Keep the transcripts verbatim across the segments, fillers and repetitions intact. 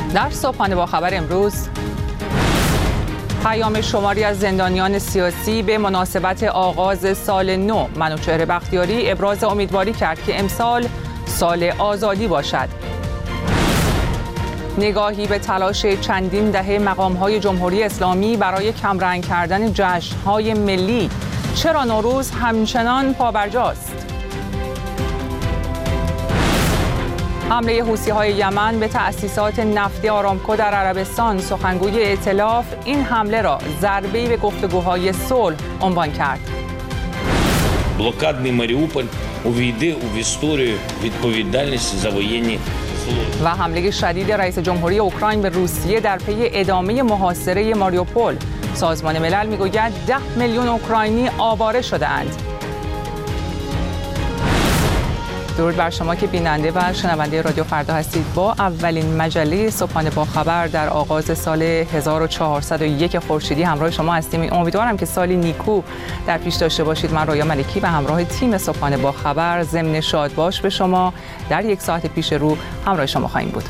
در صبحانه با خبر امروز، پیام شماری از زندانیان سیاسی به مناسبت آغاز سال نو. منوچهر بختیاری ابراز امیدواری کرد که امسال سال آزادی باشد. نگاهی به تلاش چندین دهه مقام‌های جمهوری اسلامی برای کمرنگ کردن جشن‌های ملی. چرا نوروز همچنان پابرجاست؟ حمله حوثی‌های یمن به تأسیسات نفتی آرامکو در عربستان. سخنگوی ائتلاف این حمله را ضربه‌ای به گفتگوهای صلح عنوان کرد. Блокадний Маріуполь увійде у історію відповідальності за воєнні злочини. و حمله شدید رئیس جمهوری اوکراین به روسیه در پی ادامه محاصره ماریوپول. سازمان ملل میگوید ده میلیون اوکراینی آواره شده‌اند. درود بر شما که بیننده و شنونده رادیو فردا هستید. با اولین مجله صبحانه با خبر در آغاز سال هزار و چهارصد و یک خورشیدی همراه شما هستیم. امیدوارم که سالی نیکو در پیش داشته باشید. من رویا ملکی و همراه تیم صبحانه با خبر ضمن شادباش به شما در یک ساعت پیش رو همراه شما خواهیم بود.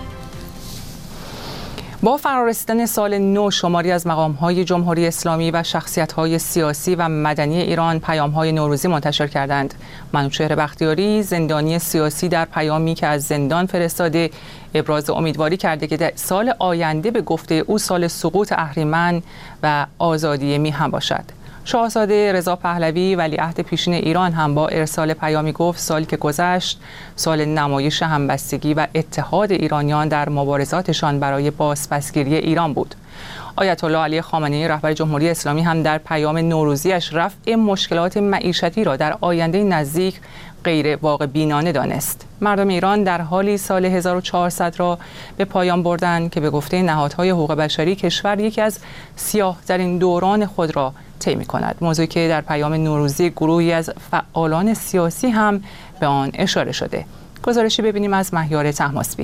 با فرارسیدن سال نو، شماری از مقام‌های جمهوری اسلامی و شخصیت‌های سیاسی و مدنی ایران پیام‌های نوروزی منتشر کردند. منوچهر بختیاری، زندانی سیاسی، در پیامی که از زندان فرستاده ابراز امیدواری کرده که در سال آینده به گفته او سال سقوط اهریمن و آزادی میهن باشد. شاهزاده رضا پهلوی ولیعهد پیشین ایران هم با ارسال پیامی گفت سالی که گذشت سال نمایش همبستگی و اتحاد ایرانیان در مبارزاتشان برای بازپسگیری ایران بود. آیت الله علی خامنه‌ای رهبر جمهوری اسلامی هم در پیام نوروزیش رفع مشکلات معیشتی را در آینده نزدیک غیر واقع بینانه دانست. مردم ایران در حالی سال هزار و چهارصد را به پایان بردند که به گفته نهادهای حقوق بشری کشور یکی از سیاه‌ترین دوران خود را طی می‌کند. موضوعی که در پیام نوروزی گروهی از فعالان سیاسی هم به آن اشاره شده. گزارشی ببینیم از مهیار طهماسبی.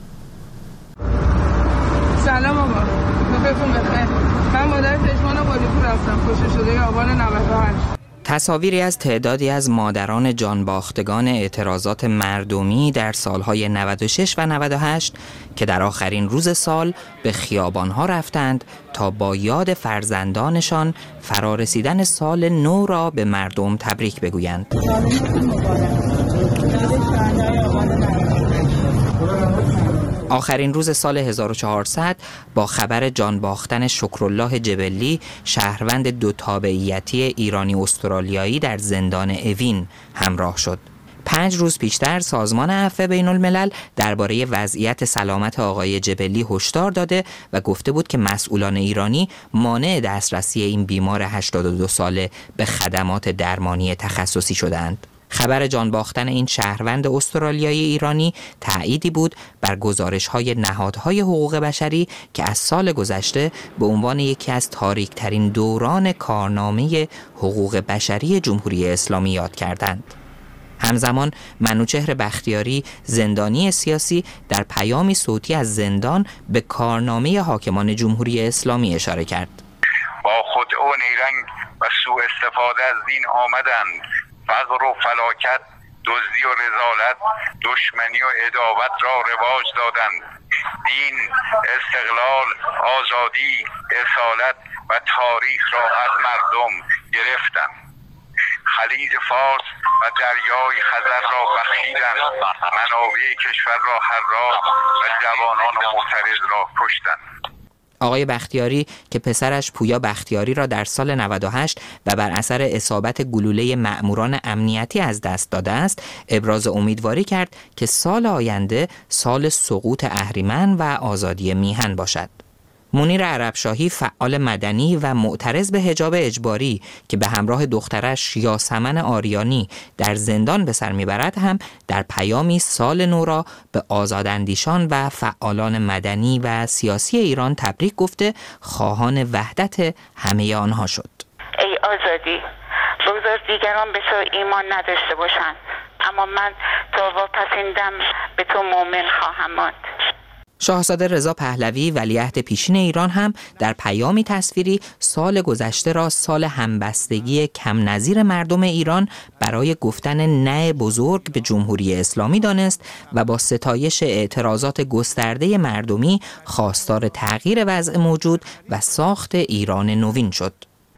سلام آقا. نوبتون بخیر. من مادر پژمان قالیپور هستم. کشته شده آبان نود و هشت. تصاویری از تعدادی از مادران جانباختگان اعتراضات مردمی در سالهای نود و شش و نود و هشت که در آخرین روز سال به خیابانها رفتند تا با یاد فرزندانشان فرارسیدن سال نو را به مردم تبریک بگویند. آخرین روز سال هزار و چهارصد با خبر جان باختن شکرالله جبلی، شهروند دو تابعیتی ایرانی استرالیایی در زندان اوین همراه شد. پنج روز پیشتر سازمان عفو بین الملل درباره وضعیت سلامت آقای جبلی هشدار داده و گفته بود که مسئولان ایرانی مانع دسترسی این بیمار هشتاد و دو ساله به خدمات درمانی تخصصی شدند. خبر جان باختن این شهروند استرالیایی ایرانی تأییدی بود بر گزارش‌های نهادهای حقوق بشری که از سال گذشته به عنوان یکی از تاریک‌ترین دوران کارنامه حقوق بشری جمهوری اسلامی یاد کردند. همزمان منوچهر بختیاری، زندانی سیاسی، در پیامی صوتی از زندان به کارنامه حاکمان جمهوری اسلامی اشاره کرد. با خودعو نیرنگ و سوء استفاده از دین آمدند. فقر و فلاکت، دزدی و رذالت، دشمنی و عداوت را رواج دادند. دین، استقلال، آزادی، اصالت و تاریخ را از مردم گرفتند. خلیج فارس و دریای خزر را بخشیدند. منابع کشور را حراج و جوانان معترض را کشتند. آقای بختیاری که پسرش پویا بختیاری را در سال نود و هشت و بر اثر اصابت گلوله مأموران امنیتی از دست داده است، ابراز امیدواری کرد که سال آینده سال سقوط اهریمن و آزادی میهن باشد. منیر عربشاهی، فعال مدنی و معترض به حجاب اجباری که به همراه دخترش یاسمن آریانی در زندان به سر میبرد، هم در پیامی سال نو را به آزاداندیشان و فعالان مدنی و سیاسی ایران تبریک گفته خواهان وحدت همه آنها شد. ای آزادی، بگذار دیگران به تو ایمان نداشته باشند، اما من تا واپسین دم به تو مؤمن خواهم ماند. شاهزاده رضا پهلوی ولیعهد پیشین ایران هم در پیامی تصویری سال گذشته را سال همبستگی کم نظیر مردم ایران برای گفتن نه بزرگ به جمهوری اسلامی دانست و با ستایش اعتراضات گسترده مردمی خواستار تغییر وضع موجود و ساخت ایران نوین شد.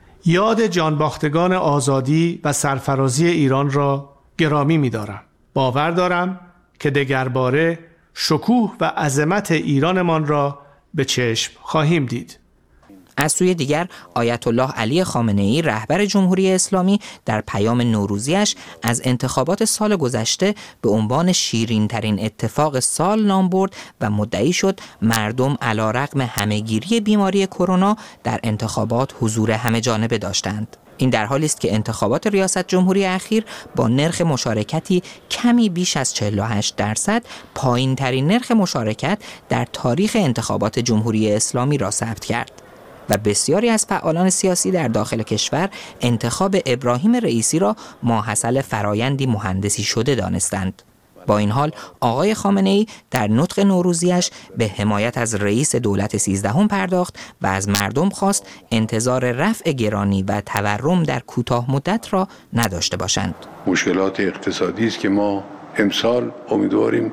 یاد جانباختگان آزادی و سرفرازی ایران را گرامی می‌دارم. باور دارم که دگرباره شکوه و عظمت ایرانمان را به چشم خواهیم دید. از سوی دیگر آیت الله علی خامنه‌ای رهبر جمهوری اسلامی در پیام نوروزیش از انتخابات سال گذشته به عنوان شیرین ترین اتفاق سال نام برد و مدعی شد مردم علیرغم همه‌گیری بیماری کرونا در انتخابات حضور همه جانبه داشتند. این در حالی است که انتخابات ریاست جمهوری اخیر با نرخ مشارکتی کمی بیش از چهل و هشت درصد پایین ترین نرخ مشارکت در تاریخ انتخابات جمهوری اسلامی را ثبت کرد و بسیاری از فعالان سیاسی در داخل کشور انتخاب ابراهیم رئیسی را ماحصل فرایندی مهندسی شده دانستند. با این حال آقای خامنه‌ای در نطق نوروزیش به حمایت از رئیس دولت سیزدهم پرداخت و از مردم خواست انتظار رفع گرانی و تورم در کوتاه مدت را نداشته باشند. مشکلات اقتصادی است که ما امسال امیدواریم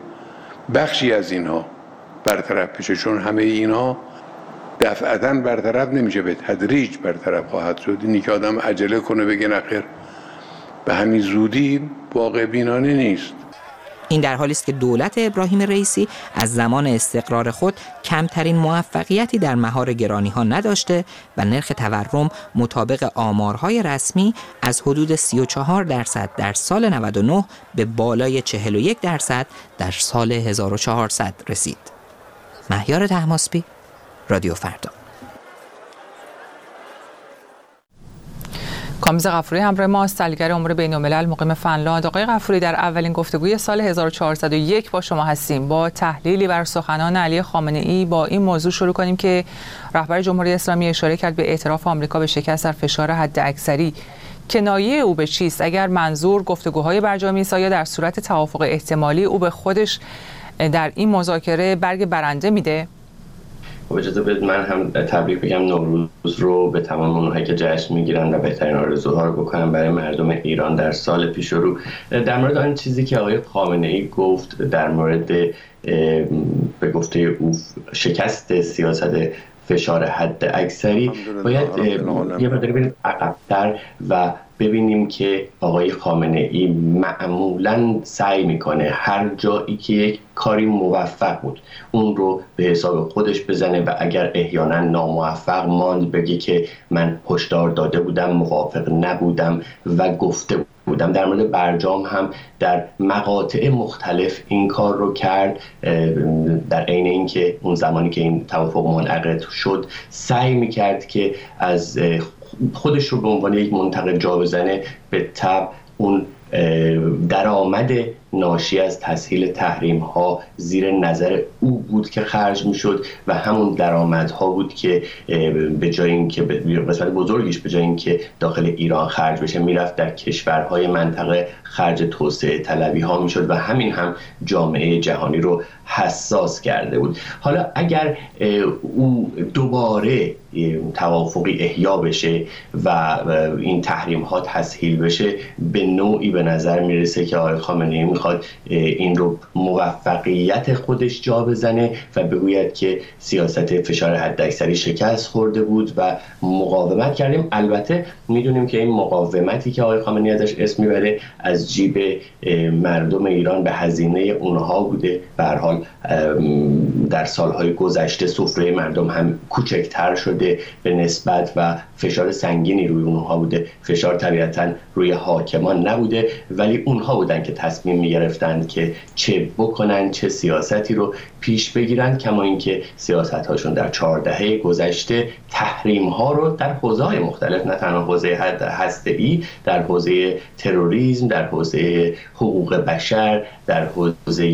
بخشی از اینها برطرف بشه، چون همه اینها دفعتاً برطرف نمیشه، به تدریج برطرف خواهد شد. اینی که آدم عجله کنه بگه نخیر به همین زودی واقع بینانه نیست. این در حالی است که دولت ابراهیم رئیسی از زمان استقرار خود کمترین موفقیتی در مهار گرانی‌ها نداشته و نرخ تورم مطابق آمارهای رسمی از حدود سی و چهار درصد در سال نود و نه به بالای چهل و یک درصد در سال هزار و چهارصد رسید. مهیار طهماسبی، رادیو فردا. کامبیز غفوری همراه ما، سلیقه امور بین‌الملل مقیم فنلاند. آقای غفوری، در اولین گفتگوی سال هزار و چهارصد و یک با شما هستیم. با تحلیلی بر سخنان علی خامنه‌ای با این موضوع شروع کنیم که رهبر جمهوری اسلامی اشاره کرد به اعتراف آمریکا به شکست در فشار حداکثری. کنایه او به چیست؟ اگر منظور گفتگوهای برجامی است، آیا در صورت توافق احتمالی او به خودش در این مذاکره برگ برنده میده؟ اجازه بدید من هم تبریک بگم نوروز رو به تمام اونهایی که جشن میگیرن و بهترین آرزوها رو بکنم برای مردم ایران در سال پیش رو. در مورد آن چیزی که آقای خامنه‌ای گفت در مورد به گفته او شکست سیاست فشار حد اکثری، باید یه مقداری بریم عقب‌تر و ببینیم که آقای خامنه‌ای معمولاً سعی میکنه هر جایی که یک کاری موفق بود اون رو به حساب خودش بزنه و اگر احیانا ناموفق ماند بگه که من هشدار داده بودم، موافق نبودم و گفته بودم. در مورد برجام هم در مقاطع مختلف این کار رو کرد. در عین اینکه اون زمانی که این توافق منعقد شد سعی میکرد که از خودش رو به عنوان یک منتقد جا بزنه، به طبع اون درآمد ناشی از تسهیل تحریم ها زیر نظر او بود که خرج می شد و همون درآمدها بود که به جای اینکه قسمت بزرگیش به جای اینکه داخل ایران خرج بشه میرفت در کشورهای منطقه خرج توسعه طلبی ها می شد و همین هم جامعه جهانی رو حساس کرده بود. حالا اگر او دوباره توافقی احیا بشه و این تحریم ها تسهیل بشه، به نوعی به نظر میرسه که آقای خامنه‌ای میخواد این رو موفقیت خودش جا بزنه و بگوید که سیاست فشار حداکثری شکست خورده بود و مقاومت کردیم. البته میدونیم که این مقاومتی که آقای خامنه‌ای ازش اسم میبره از جیب مردم ایران به هزینه اونها بوده. به هر حال در سالهای گذشته سفره مردم هم کوچکتر شده به نسبت و فشار سنگینی روی اونها بوده. فشار طبیعتاً روی حاکمان نبوده، ولی اونها بودن که تصمیم می‌گرفتند که چه بکنن، چه سیاستی رو پیش بگیرن. کما اینکه سیاست‌هاشون در چهار دهه گذشته تحریم‌ها رو در حوزه‌های مختلف، نه تنها حوزه هسته‌ای، در حوزه تروریسم، در حوزه حقوق بشر، در حوزه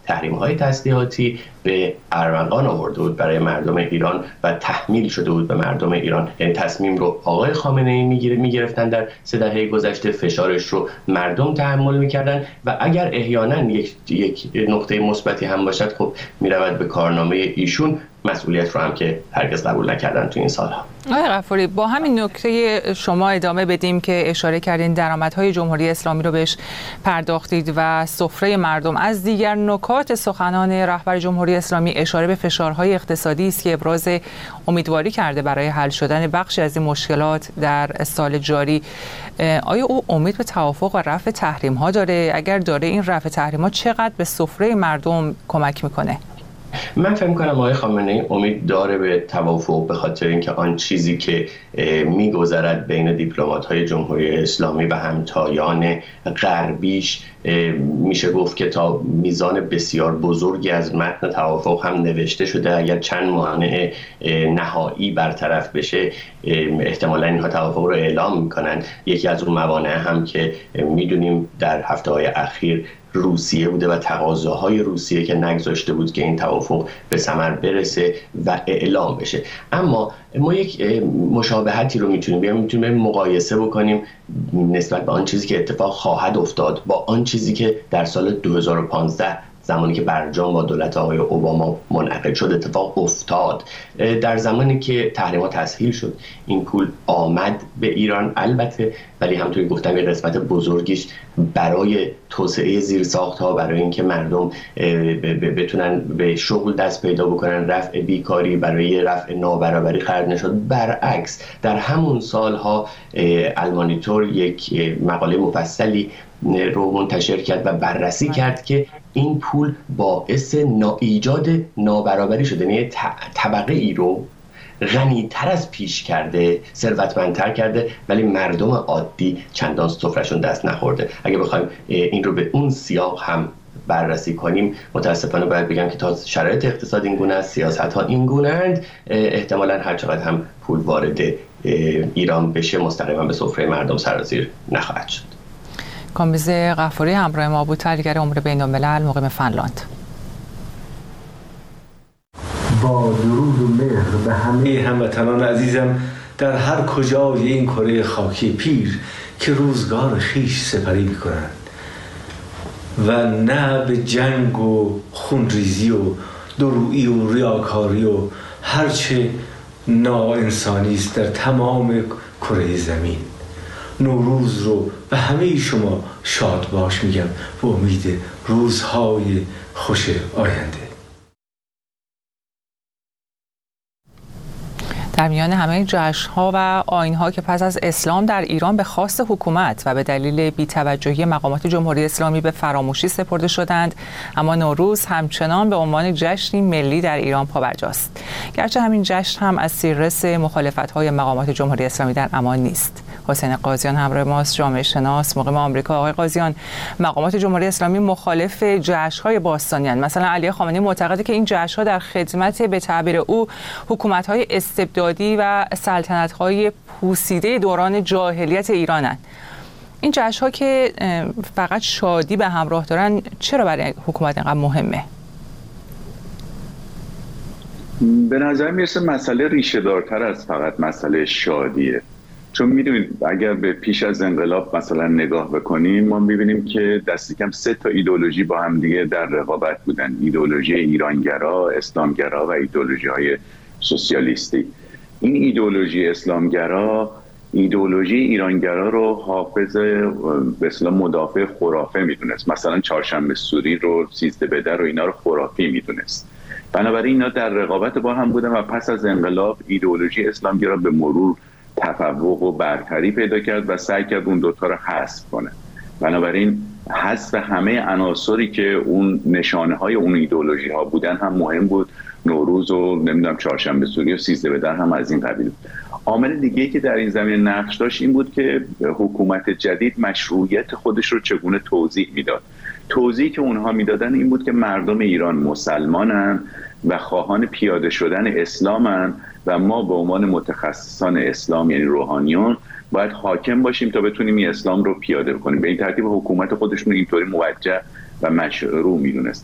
تحریم‌های تسلیحاتی به ارمغان آورده بود برای مردم ایران و تحمیل شده بود به مردم ایران. یعنی تصمیم رو آقای خامنه‌ای میگیره میگرفتن در سه دهه گذشته، فشارش رو مردم تحمل میکردن و اگر احیانا یک یک نقطه مثبتی هم باشد خب میرود به کارنامه ایشون، مسئولیت رو هم که هرگز قبول نکردن تو این سالها. آقای غفاری، با همین نکته شما ادامه بدیم که اشاره کردین درآمدهای جمهوری اسلامی رو بهش پرداختید و سفره مردم. از دیگر نکات سخنان رهبر جمهوری اسلامی اشاره به فشارهای اقتصادی است که ابراز امیدواری کرده برای حل شدن بخشی از این مشکلات در سال جاری. آیا او امید به توافق و رفع تحریم‌ها داره؟ اگر داره، این رفع تحریم‌ها چقدر به سفره مردم کمک میکنه؟ من فکر می‌کنم آقای خامنه‌ای امید داره به توافق، به خاطر اینکه آن چیزی که می‌گذرد بین دیپلمات‌های جمهوری اسلامی و همتایان غربیش میشه گفت که تا میزان بسیار بزرگی از متن توافق هم نوشته شده. اگر چند مانع نهایی برطرف بشه احتمالاً اینها توافق رو اعلام می‌کنن. یکی از اون موانع هم که می‌دونیم در هفته‌های اخیر روسیه بوده و تقاضاهای روسیه که نگذاشته بود که این توافق به ثمر برسه و اعلام بشه. اما ما یک مشابهتی رو میتونیم بیایم میتونیم مقایسه بکنیم نسبت به آن چیزی که اتفاق خواهد افتاد با آن چیزی که در سال دو هزار و پانزده زمانی که برجام با دولت آقای اوباما منعقد شد اتفاق افتاد. در زمانی که تحریم‌ها تسهیل شد این پول آمد به ایران، البته ولی همونطوری گفتم یه قسمت بزرگیش برای توسعه زیرساخت‌ها، برای اینکه مردم بتونن به شغل دست پیدا بکنن، رفع بیکاری، برای رفع نابرابری خرج نشد. برعکس در همون سالها المانیتور یک مقاله مفصلی رو منتشر کرد و بررسی کرد که این پول باعث نا ایجاد نابرابری شده، یعنی طبقه ای رو غنی‌تر از پیش کرده، ثروتمندتر کرده، ولی مردم عادی چندان سفره‌شون دست نخورده. اگه بخوایم این رو به اون سیاق هم بررسی کنیم متاسفانه باید بگم که تا شرایط اقتصاد این گونه است، سیاست‌ها این گونه اند، احتمالاً هر چقدر هم پول وارد ایران بشه مستقیما به سفره مردم سرازیر نخواهد شد. کامبیز غفاری همراه ما بود، تحلیلگر امور بین‌الملل مقیم فنلاند. با درود و مهر به همه هموطنان عزیزم در هر کجای این کره خاکی پیر که روزگار خیش سپری می‌کنند و نه به جنگ و خونریزی و درویی و ریاکاری و هرچه ناانسانی است در تمام کره زمین. نوروز رو به همه شما شاد باش میگم و امید روزهای خوش آینده. در میان همه جشن‌ها و آیین‌ها که پس از اسلام در ایران به خواست حکومت و به دلیل بی‌توجهی مقامات جمهوری اسلامی به فراموشی سپرده شدند، اما نوروز همچنان به عنوان جشنی ملی در ایران پابرجاست. گرچه همین جشن هم از سیررس مخالفت‌های مقامات جمهوری اسلامی در امان نیست. حسین قاضیان همراه ماست، جامعه شناس مقیم آمریکا. آقای قاضیان، مقامات جمهوری اسلامی مخالف جشن‌های باستانی‌اند. مثلا علی خامنه‌ای معتقده که این جشن‌ها در خدمت به تعبیر او حکومت‌های استبدادی و سلطنت‌های پوسیده دوران جاهلیت ایرانند. این جشن‌ها که فقط شادی به همراه دارن چرا برای حکومت اینقدر مهمه؟ به نظر میرسه مسئله ریشه دارتر از فقط مسئله شادیه. چون میدونید اگر به پیش از انقلاب مثلا نگاه بکنیم ما میبینیم که دستی کم سه تا ایدئولوژی با هم دیگه در رقابت بودن: ایدئولوژی ایرانگرا، اسلامگرا و ایدئولوژی های سوسیالیستی. این ایدئولوژی اسلامگرا ایدئولوژی ایرانگرا رو حافظ به اصطلاح مدافع خرافه میدونست، مثلا چهارشنبه سوری رو، سیزده بدر رو، اینا رو خرافی میدونست. بنابراین اینا در رقابت با هم بودن و پس از انقلاب ایدئولوژی اسلامگرا به مرور تفوق و برتری پیدا کرد و سعی کرد اون دوتا رو حذف کنه. بنابراین حذف همه عناصری که اون نشانه های اون ایدئولوژی ها بودن هم مهم بود. نوروز و نمیدونم چهارشنبه سوری و سیزده بدر هم از این قبیل. عامل دیگه‌ای که در این زمینه نقش داشت این بود که حکومت جدید مشروعیت خودش رو چگونه توضیح میداد. توضیحی که اونها میدادن این بود که مردم ایران مسلمانن و خواهان پیاده شدن اسلامن و ما به عنوان متخصصان اسلام یعنی روحانیون باید حاکم باشیم تا بتونیم این اسلام رو پیاده کنیم. به این ترتیب حکومت خودشون اینطوری موجه و مشروع میدونستن.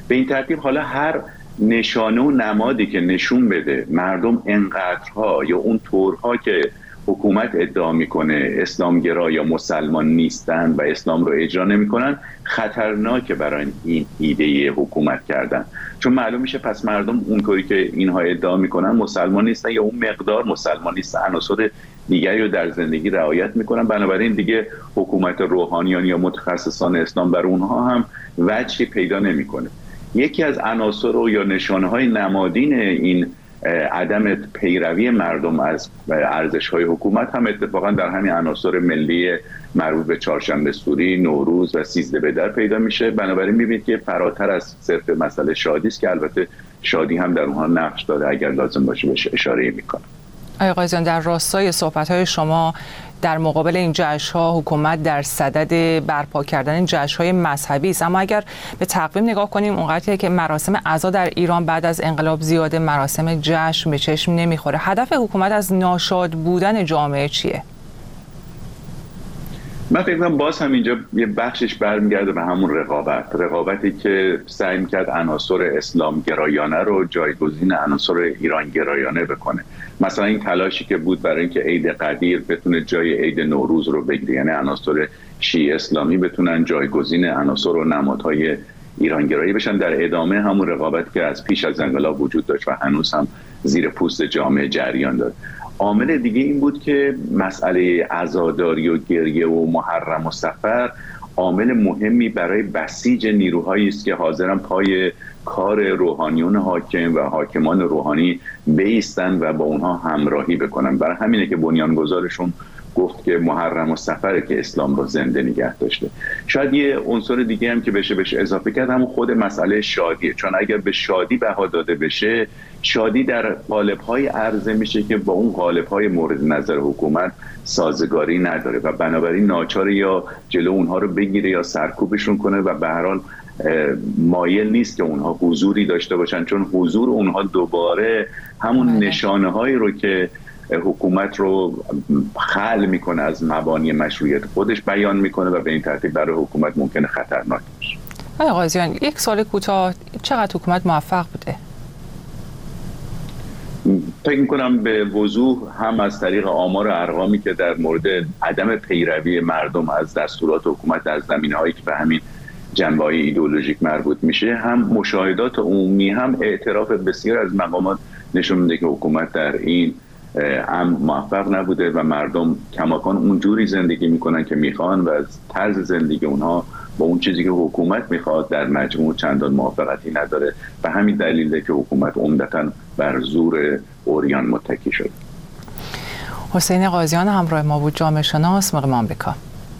به این ترتیب حالا هر نشانه و نمادی که نشون بده مردم انقدرها یا اون طورها که حکومت ادعا میکنه اسلامگرا یا مسلمان نیستن و اسلام رو اجرا نمیکنن خطرناکه برای این ایده حکومت کردن، چون معلوم میشه پس مردم اونطوری که اینها ادعا میکنن مسلمان نیستن یا اون مقدار مسلمان نیستن، عناصر دیگری رو در زندگی رعایت میکنن، بنابراین دیگه حکومت روحانیان یا متخصصان اسلام بر اونها هم وجهی پیدا نمیکنه. یکی از عناصر یا نشانه‌های نمادین این عدم پیروی مردم از ارزش‌های حکومت هم اتفاقا در همین عناصر ملی مربوط به چهارشنبه سوری، نوروز و سیزده بدر پیدا میشه. بنابراین میبینید که فراتر از صرف مسئله شادی است که البته شادی هم در اونها نقش داره اگر لازم باشه بهش اشاره میکنه. آقای قاضیان، در راستای صحبت‌های شما در مقابل این جشن‌ها حکومت در صدد برپا کردن این جشن‌های مذهبی است، اما اگر به تقویم نگاه کنیم اونقدری که مراسم عزا در ایران بعد از انقلاب زیاده، مراسم جشن به چشم نمیخوره. هدف حکومت از ناشاد بودن جامعه چیه؟ من فکر کنم باز هم اینجا یه بخشش برمیگرده به همون رقابت رقابتی که سعی می‌کرد عناصر اسلام گرایانه رو جایگزین عناصر ایران گرایانه بکنه. مثلا این تلاشی که بود برای اینکه عید قدیر بتونه جای عید نوروز رو بگیره، یعنی عناصر شیعه اسلامی بتونن جایگزین عناصر و نمادهای ایرانگرایی بشن، در ادامه همون رقابت که از پیش از انقلاب وجود داشت و هنوز هم زیر پوست جامعه جریان داره. عامل دیگه این بود که مسئله عزاداری و گریه و محرم و سفر عامل مهمی برای بسیج نیروهایی است که حاضرن پای کار روحانیون حاکم و حاکمان روحانی بایستن و با اونها همراهی بکنن. برای همینه که بنیانگذارشون گفت که محرم و سفره که اسلام رو زنده نگه داشته. شاید یه عنصر دیگه هم که بشه بهش اضافه کرد همون خود مسئله شادیه، چون اگر به شادی بها داده بشه، شادی در قالب‌های عرضه میشه که با اون قالب‌های مورد نظر حکومت سازگاری نداره و بنابراین ناچار یا جلو اونها رو بگیره یا سرکوبشون کنه و به هر حال مایل نیست که اونها حضوری داشته باشن، چون حضور اونها دوباره همون نشانه‌هایی رو که حکومت رو خلع میکنه از مبانی مشروعیت خودش بیان میکنه و به این ترتیب برای حکومت ممکنه خطرناک باشه. آقای قاضیان، یک سوال کوتاه، چقدر حکومت موفق بوده؟ فکر میکنم به وضوح هم از طریق آمار و ارقامی که در مورد عدم پیروی مردم از دستورات حکومت در زمینه‌هایی که به همین جنبه‌های ایدئولوژیک مربوط میشه، هم مشاهدات عمومی هم اعتراف بسیار از مقامات نشون میده که حکومت در این هم موفق نبوده و مردم کماکان اونجوری زندگی میکنن که میخوان و از طرز زندگی اونها با اون چیزی که حکومت میخواد در مجموع چندان موافقتی نداره و همین دلیله که حکومت عمدتاً بر زور عریان متکی شد. حسین قاضیان همراه ما بود، جامعه شناس، مقیم آمریکا.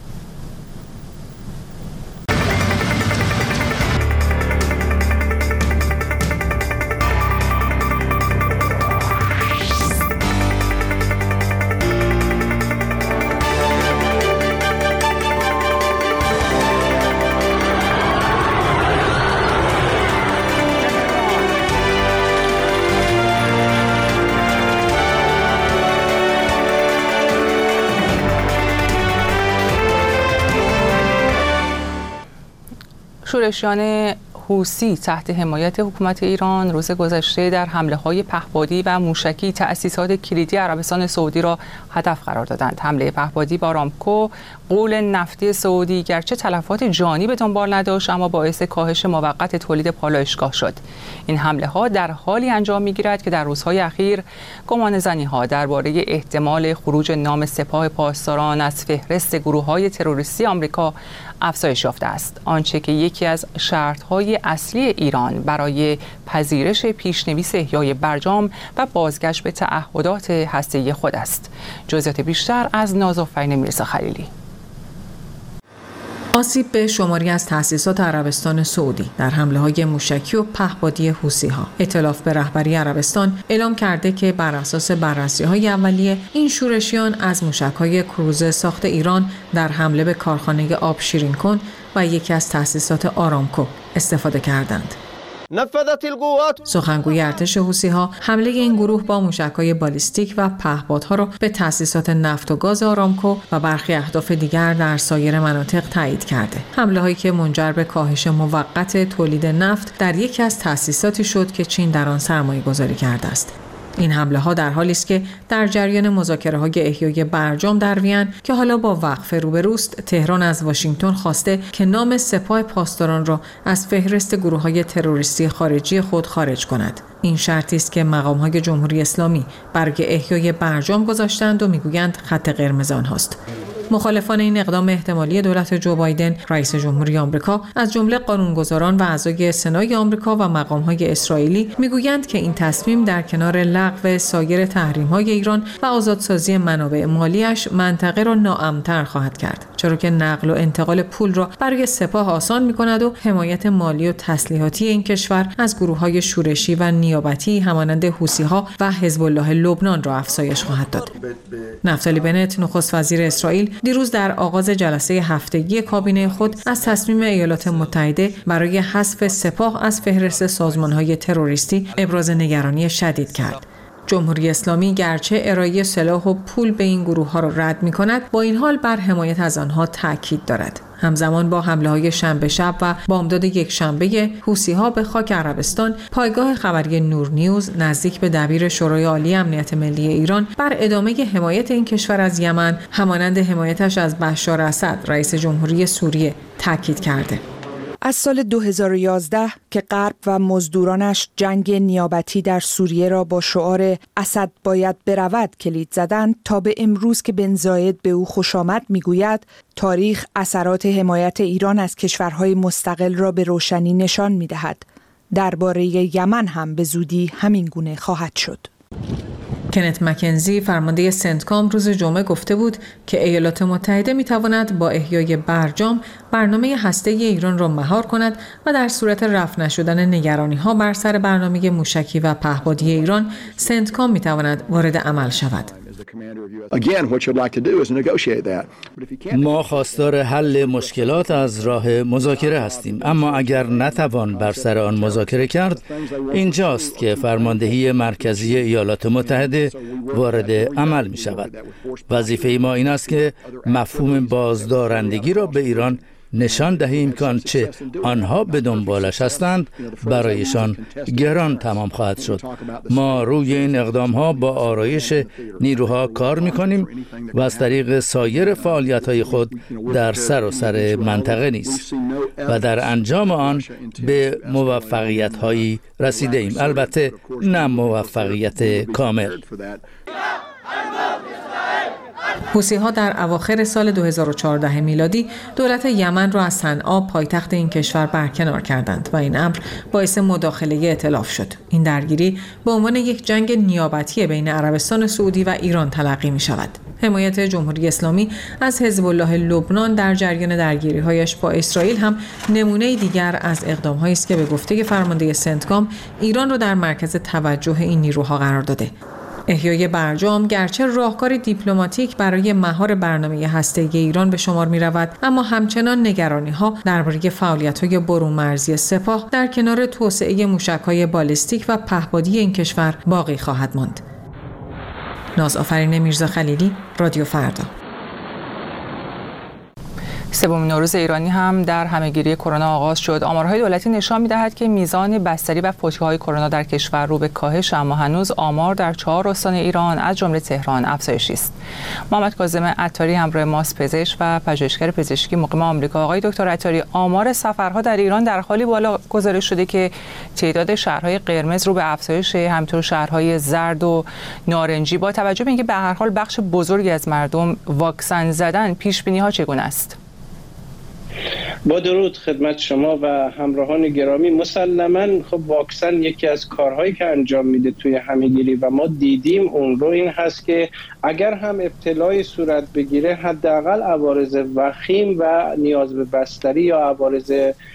شورشیان حوثی تحت حمایت حکومت ایران روز گذشته در حمله‌های پهپادی و موشکی تأسیسات کلیدی عربستان سعودی را هدف قرار دادند. حمله پهپادی با آرامکو، غول نفتی سعودی، گرچه تلفات جانی به دنبال نداشت اما باعث کاهش موقت تولید پالایشگاه شد. این حمله‌ها در حالی انجام می‌گیرد که در روزهای اخیر گمانه‌زنی‌ها درباره احتمال خروج نام سپاه پاسداران از فهرست گروه‌های تروریستی آمریکا افزایش یافته است، آنچه که یکی از شرط‌های اصلی ایران برای پذیرش پیشنویس احیای برجام و بازگشت به تعهدات هسته‌ای خود است. جزئیات بیشتر از نازآفرین میرزا خلیلی. آسیب به شماری از تأسیسات عربستان سعودی در حمله‌های موشکی و پهپادی حوثی‌ها. ائتلاف به رهبری عربستان اعلام کرده که بر اساس بررسی‌های اولیه این شورشیان از موشک‌های کروز ساخت ایران در حمله به کارخانه آب شیرین کن و یکی از تأسیسات آرامکو استفاده کردند. نفذت القوات. سخنگوی ارتش حوثی‌ها حمله این گروه با موشک‌های بالیستیک و پهپادها را به تأسیسات نفت و گاز آرامکو و برخی اهداف دیگر در سایر مناطق تایید کرده. حمله‌هایی که منجر به کاهش موقت تولید نفت در یکی از تأسیساتی شد که چین در آن سرمایه‌گذاری کرده است. این حمله ها در حالی است که در جریان مذاکره های احیای برجام در وین که حالا با وقفه روبروست، تهران از واشنگتن خواسته که نام سپاه پاسداران را از فهرست گروه های تروریستی خارجی خود خارج کند. این شرطی است که مقام های جمهوری اسلامی برای احیای برجام گذاشتند و میگویند خط قرمز آنهاست. مخالفان این اقدام احتمالی دولت جو بایدن، رئیس جمهوری آمریکا، از جمله قانونگذاران و اعضای سنای آمریکا و مقام‌های اسرائیلی میگویند که این تصمیم در کنار لغو سایر تحریم‌های ایران و آزادسازی منابع مالیش منطقه را ناامن‌تر خواهد کرد، چرا که نقل و انتقال پول را برای سپاه آسان می‌کند و حمایت مالی و تسلیحاتی این کشور از گروه‌های شورشی و نیابتی همانند حوثی‌ها و حزب الله لبنان را افزایش خواهد داد. نفتالی بنت، نخست وزیر اسرائیل، دیروز در آغاز جلسه هفتگی کابینه خود از تصمیم ایالات متحده برای حذف سپاه از فهرست سازمان‌های تروریستی ابراز نگرانی شدید کرد. جمهوری اسلامی گرچه ارائه سلاح و پول به این گروه‌ها را رد می‌کند، با این حال بر حمایت از آنها تاکید دارد. همزمان با حمله‌های شنبه شب و بامداد یک شنبه حوثی‌ها به خاک عربستان، پایگاه خبری نور نیوز نزدیک به دبیر شورای عالی امنیت ملی ایران بر ادامه حمایت این کشور از یمن همانند حمایتش از بشار اسد، رئیس جمهوری سوریه، تاکید کرده. از سال دو هزار و یازده که غرب و مزدورانش جنگ نیابتی در سوریه را با شعار اسد باید برود کلید زدند تا به امروز که بن زاید به او خوش آمد میگوید تاریخ اثرات حمایت ایران از کشورهای مستقل را به روشنی نشان میدهد. درباره یمن هم به زودی همین گونه خواهد شد. کنت مکنزی، فرمانده سنتکام، روز جمعه گفته بود که ایالات متحده میتواند با احیای برجام برنامه هسته‌ای ایران را مهار کند و در صورت رفع نشدن نگرانی‌ها بر سر برنامه موشکی و پهپادی ایران، سنتکام میتواند وارد عمل شود. ما خواستار حل مشکلات از راه مذاکره هستیم، اما اگر نتوان بر سر آن مذاکره کرد، اینجاست که فرماندهی مرکزی ایالات متحده وارد عمل می شود. وظیفه ما این است که مفهوم بازدارندگی را به ایران نشان دهیم که آنچه آنها به دنبالش هستند برایشان گران تمام خواهد شد. ما روی این اقدامها با آرایش نیروها کار می‌کنیم و از طریق سایر فعالیت‌های خود در سر و سر منطقه نیست و در انجام آن به موفقیت‌هایی رسیده ایم، البته نه موفقیت کامل. حوثی‌ها در اواخر سال دو هزار و چهارده میلادی دولت یمن را از صنعا، پایتخت این کشور، برکنار کردند و این امر باعث مداخله ائتلاف شد. این درگیری به عنوان یک جنگ نیابتی بین عربستان سعودی و ایران تلقی می شود. حمایت جمهوری اسلامی از حزب الله لبنان در جریان درگیری‌هایش با اسرائیل هم نمونه دیگر از اقدام‌هایی است که به گفته فرمانده سنتکام ایران را در مرکز توجه این نیروها قرار داده. احیای برجام گرچه راهکار دیپلماتیک برای مهار برنامه هسته‌ای ایران به شمار می رود، اما همچنان نگرانی‌ها درباره فعالیت‌های برون مرزی سپاه در کنار توسعه موشک‌های بالیستیک و پهپادی این کشور باقی خواهد ماند. نازآفرین میرزا خلیلی، رادیو فردا. سومین نوروز ایرانی هم در همهگیری کرونا آغاز شد. آمارهای دولتی نشان می‌دهد که میزان بستری و فوتی‌های کرونا در کشور رو به کاهش، اما هنوز آمار در چهار استان ایران از جمله تهران افزایشی است. محمد کاظم عطاری همراه ماست، پزشک و پژوهشگر پزشکی مقیم آمریکا. آقای دکتر عطاری، آمار سفرها در ایران در حالی بالا گزارش شده که تعداد شهرهای قرمز رو به افزایش، همینطور شهرهای زرد و نارنجی. با توجه به اینکه به هر حال بخش بزرگی از مردم واکسن زدن، پیش‌بینی‌ها چگونه است؟ با درود خدمت شما و همراهان گرامی. مسلماً خب واکسن یکی از کارهایی که انجام میده توی همهگیری و ما دیدیم اون رو این هست که اگر هم ابتلای صورت بگیره، حداقل عوارض وخیم و نیاز به بستری یا عوارض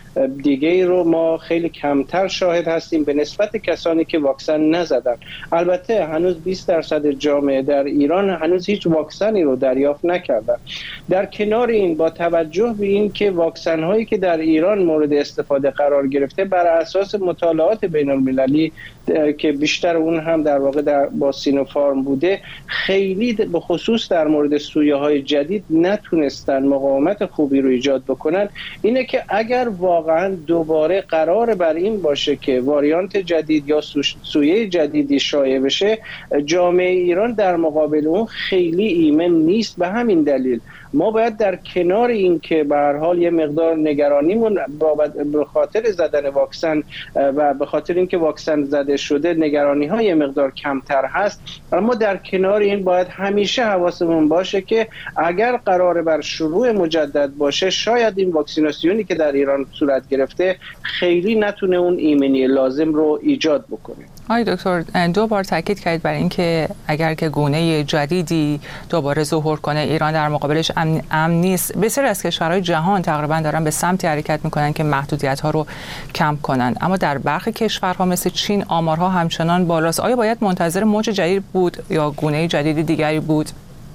دیگه رو ما خیلی کمتر شاهد هستیم به نسبت کسانی که واکسن نزدن. البته هنوز بیست درصد جامعه در ایران هنوز هیچ واکسنی رو دریافت نکردن. در کنار این با توجه به این که واکسن هایی که در ایران مورد استفاده قرار گرفته بر اساس مطالعات بین المللی که بیشتر اون هم در واقع در با سینوفارم بوده، خیلی به خصوص در مورد سویه های جدید نتونستن مقاومت خوبی رو ایجاد بکنن. اینه که اگر واقعا دوباره قرار بر این باشه که واریانت جدید یا سویه جدیدی شایع بشه، جامعه ایران در مقابل اون خیلی ایمن نیست. به همین دلیل ما باید در کنار این که به هر حال یه مقدار نگرانیمون به خاطر زدن واکسن و به خاطر اینکه واکسن زده شده نگرانی های یه مقدار کمتر هست، اما در کنار این باید همیشه حواسمون باشه که اگر قرار بر شروع مجدد باشه، شاید این واکسیناسیونی که در ایران صورت گرفته خیلی نتونه اون ایمنی لازم رو ایجاد بکنه. آقای دکتر، دو بار تاکید کردید بر اینکه اگر که گونه جدیدی دوباره ظهور کنه ایران در مقابلش امن, امن نیست. بسیاری از کشورهای جهان تقریبا دارن به سمتی حرکت میکنن که محدودیت‌ها رو کم کنن، اما در برخی کشورها مثل چین آمارها همچنان بالاست. آیا باید منتظر موج جدید بود یا گونه جدیدی دیگری بود؟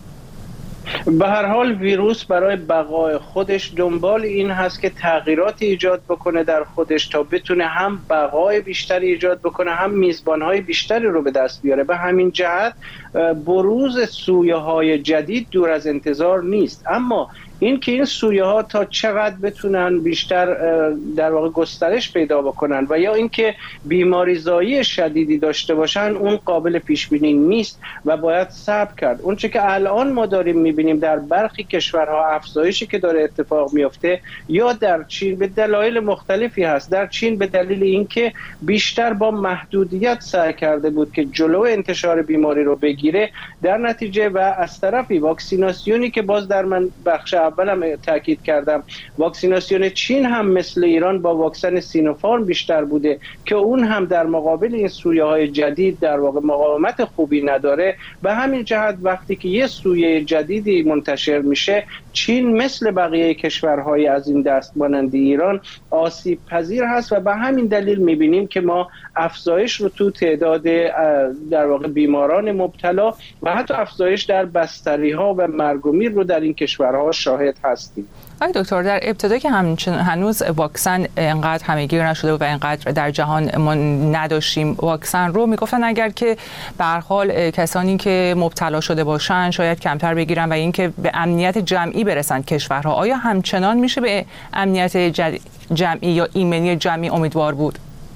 به هر حال ویروس برای بقای خودش دنبال این هست که تغییراتی ایجاد بکنه در خودش تا بتونه هم بقای بیشتری ایجاد بکنه، هم میزبانهای بیشتری رو به دست بیاره. به همین جهت بروز سویه های جدید دور از انتظار نیست، اما این که این سویه ها تا چقدر بتونن بیشتر در واقع گسترش پیدا بکنن و یا اینکه بیماریزایی شدیدی داشته باشن، اون قابل پیش بینی نیست و باید صبر کرد. اون چه که الان ما داریم میبینیم در برخی کشورها افزایشی که داره اتفاق میفته یا در چین به دلایل مختلفی هست. در چین به دلیل اینکه بیشتر با محدودیت سعی کرده بود که جلو انتشار بیماری رو بگیره، در نتیجه و از طرفی واکسیناسیونی که باز در من بخش اولم تاکید کردم، واکسیناسیون چین هم مثل ایران با واکسن سینوفارم بیشتر بوده که اون هم در مقابل این سویه های جدید در واقع مقاومت خوبی نداره. به همین جهت وقتی که یه سویه جدیدی منتشر میشه، چین مثل بقیه کشورهای از این دست مانند ایران آسیب پذیر هست و به همین دلیل میبینیم که ما افزایش رو تو تعداد در واقع بیماران مبتلا و حتی افزایش در بستری ها و مرگ و میر رو در این کشورها شاهد هستیم. آقای دکتر، در ابتدا که هنوز واکسن انقدر همه‌گیر نشده و انقدر در جهان ما نداشتیم واکسن رو، میگفتن اگر که به هر حال کسانی که مبتلا شده باشن شاید کمتر بگیرن و اینکه به امنیت جمعی برسن کشورها. آیا همچنان میشه به امنیت جمعی یا ایمنی جمعی امیدوار بود؟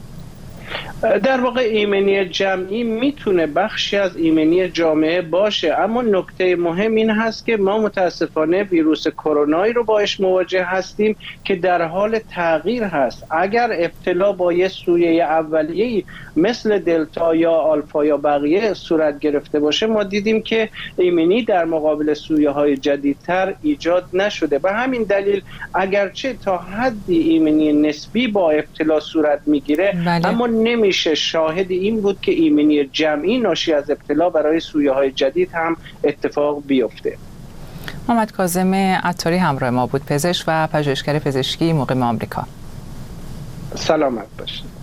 در واقع ایمنی جمعی میتونه بخشی از ایمنی جامعه باشه، اما نکته مهم این هست که ما متاسفانه ویروس کرونایی رو باش مواجه هستیم که در حال تغییر هست. اگر ابتلا با یه سویه اولیه‌ای مثل دلتا یا آلفا یا بقیه صورت گرفته باشه، ما دیدیم که ایمنی در مقابل سویه های جدیدتر ایجاد نشده. به همین دلیل اگرچه تا حدی ایمنی نسبی با ابتلا صورت میگیره، بله. اما نمیشه شاهد این بود که ایمنی جمعی ناشی از ابتلا برای سویه های جدید هم اتفاق بیفته. محمد کاظم عطاری همراه ما بود، پزشک و پژوهشگر پزشکی مقیم آمریکا. سلامت باشید.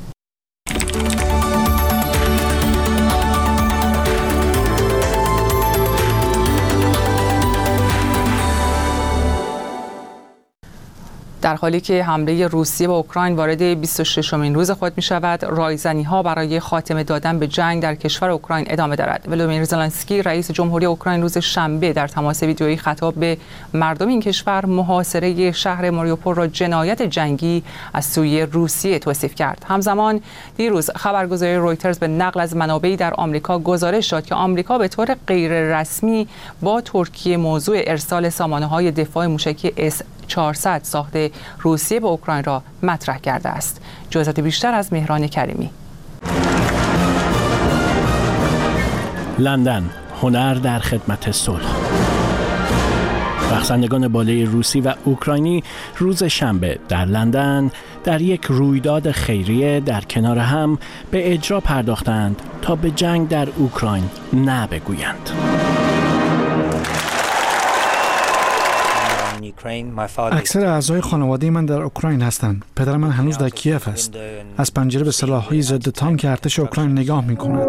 در حالی که حمله روسیه به اوکراین وارد بیست و ششمین روز خود می شود، رایزنی‌ها برای خاتمه دادن به جنگ در کشور اوکراین ادامه دارد. ولودیمیر زلنسکی رئیس جمهوری اوکراین روز شنبه در تماس ویدیویی خطاب به مردم این کشور محاصره شهر ماریوپول را جنایت جنگی از سوی روسیه توصیف کرد. همزمان دیروز خبرگزاری رویترز به نقل از منابعی در آمریکا گزارش داد که آمریکا به طور غیر رسمی با ترکیه موضوع ارسال سامانه‌های دفاع موشکی اس چهارصد ساخته روسیه به اوکراین را مطرح کرده است. جزئیات بیشتر از مهران کریمی. لندن، هنر در خدمت صلح. رقصندگان بالای روسی و اوکراینی روز شنبه در لندن در یک رویداد خیریه در کنار هم به اجرا پرداختند تا به جنگ در اوکراین نه بگویند. اکثر اعضای خانواده من در اوکراین هستند. پدر من هنوز در کیف است. از پنجره به سلاح‌های ضد تانک ارتش اوکراین نگاه می‌کند.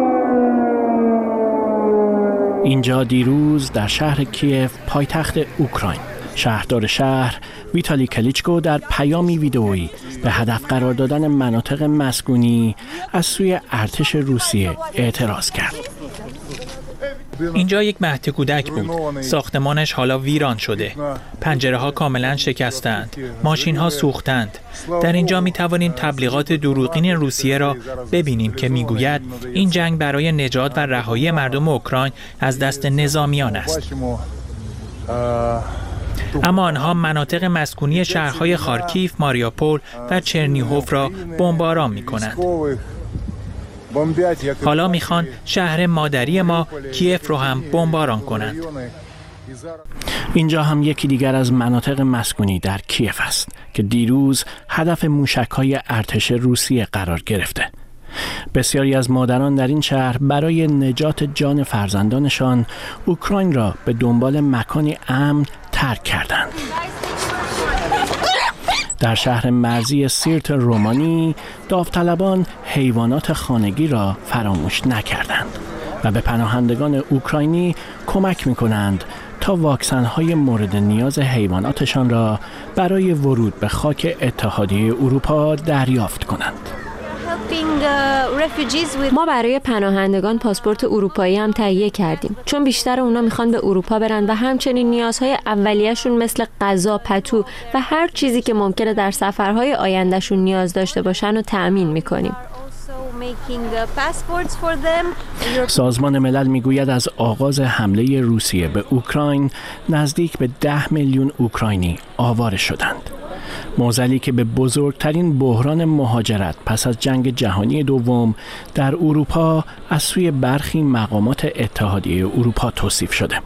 اینجا دیروز در شهر کیف، پایتخت اوکراین، شهردار شهر ویتالی کلیچکو در پیامی ویدئویی به هدف قرار دادن مناطق مسکونی از سوی ارتش روسیه اعتراض کرد. اینجا یک مهد کودک بود. ساختمانش حالا ویران شده. پنجره ها کاملا شکستند. ماشین ها سوختند. در اینجا می توانیم تبلیغات دروغین روسیه را ببینیم که می گوید این جنگ برای نجات و رهایی مردم اوکراین از دست نظامیان است. اما آنها مناطق مسکونی شهرهای خارکیف، ماریوپول و چرنیهوف را بمباران می کنند. حالا میخوان شهر مادری ما کیف رو هم بمباران کنند. اینجا هم یکی دیگر از مناطق مسکونی در کیف است که دیروز هدف موشک‌های ارتش روسیه قرار گرفته. بسیاری از مادران در این شهر برای نجات جان فرزندانشان اوکراین را به دنبال مکانی امن ترک کردند. در شهر مرزی سیرت رومانی داوطلبان حیوانات خانگی را فراموش نکردند و به پناهندگان اوکراینی کمک می‌کنند تا واکسن‌های مورد نیاز حیواناتشان را برای ورود به خاک اتحادیه اروپا دریافت کنند. ما برای پناهندگان پاسپورت اروپایی هم تهیه کردیم، چون بیشتر اونا میخوان به اروپا برن و همچنین نیازهای اولیه‌شون مثل غذا، پتو و هر چیزی که ممکنه در سفرهای آیندهشون نیاز داشته باشن رو تأمین میکنیم. سازمان ملل میگوید از آغاز حمله روسیه به اوکراین نزدیک به ده میلیون اوکراینی آواره شدند. معضلی که به بزرگترین بحران مهاجرت پس از جنگ جهانی دوم در اروپا از سوی برخی مقامات اتحادیه اروپا توصیف شده.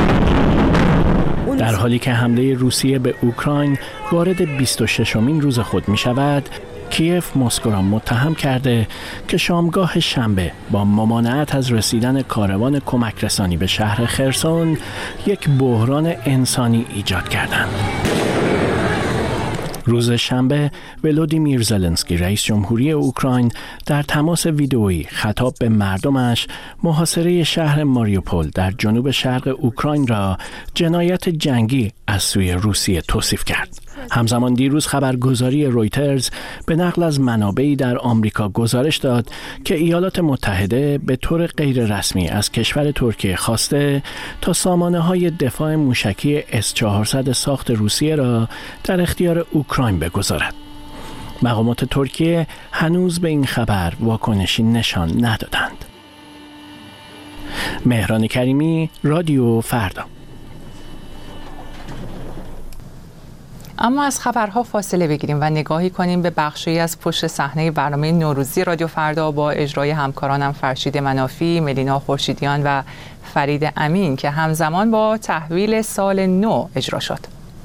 در حالی که حمله روسیه به اوکراین وارد بیست و ششمین روز خود می شود، کیف مسکو را متهم کرده که شامگاه شنبه با ممانعت از رسیدن کاروان کمک رسانی به شهر خرسون یک بحران انسانی ایجاد کردند. روز شنبه ولودیمیر زلنسکی رئیس جمهوری اوکراین در تماس ویدئویی خطاب به مردمش محاصره شهر ماریوپول در جنوب شرق اوکراین را جنایت جنگی از سوی روسیه توصیف کرد. همزمان دیروز خبرگزاری رویترز به نقل از منابعی در آمریکا گزارش داد که ایالات متحده به طور غیر رسمی از کشور ترکیه خواسته تا سامانه‌های دفاع موشکی اس چهارصد ساخت روسیه را در اختیار اوکراین بگذارد. مقامات ترکیه هنوز به این خبر واکنشی نشان ندادند. مهران کریمی، رادیو فردا. اما از خبرها فاصله بگیریم و نگاهی کنیم به بخشی از پشت صحنه برنامه نوروزی رادیو فردا با اجرای همکارانم فرشید منافی، ملینا خورشیدیان و فرید امین که همزمان با تحویل سال نو اجرا شد.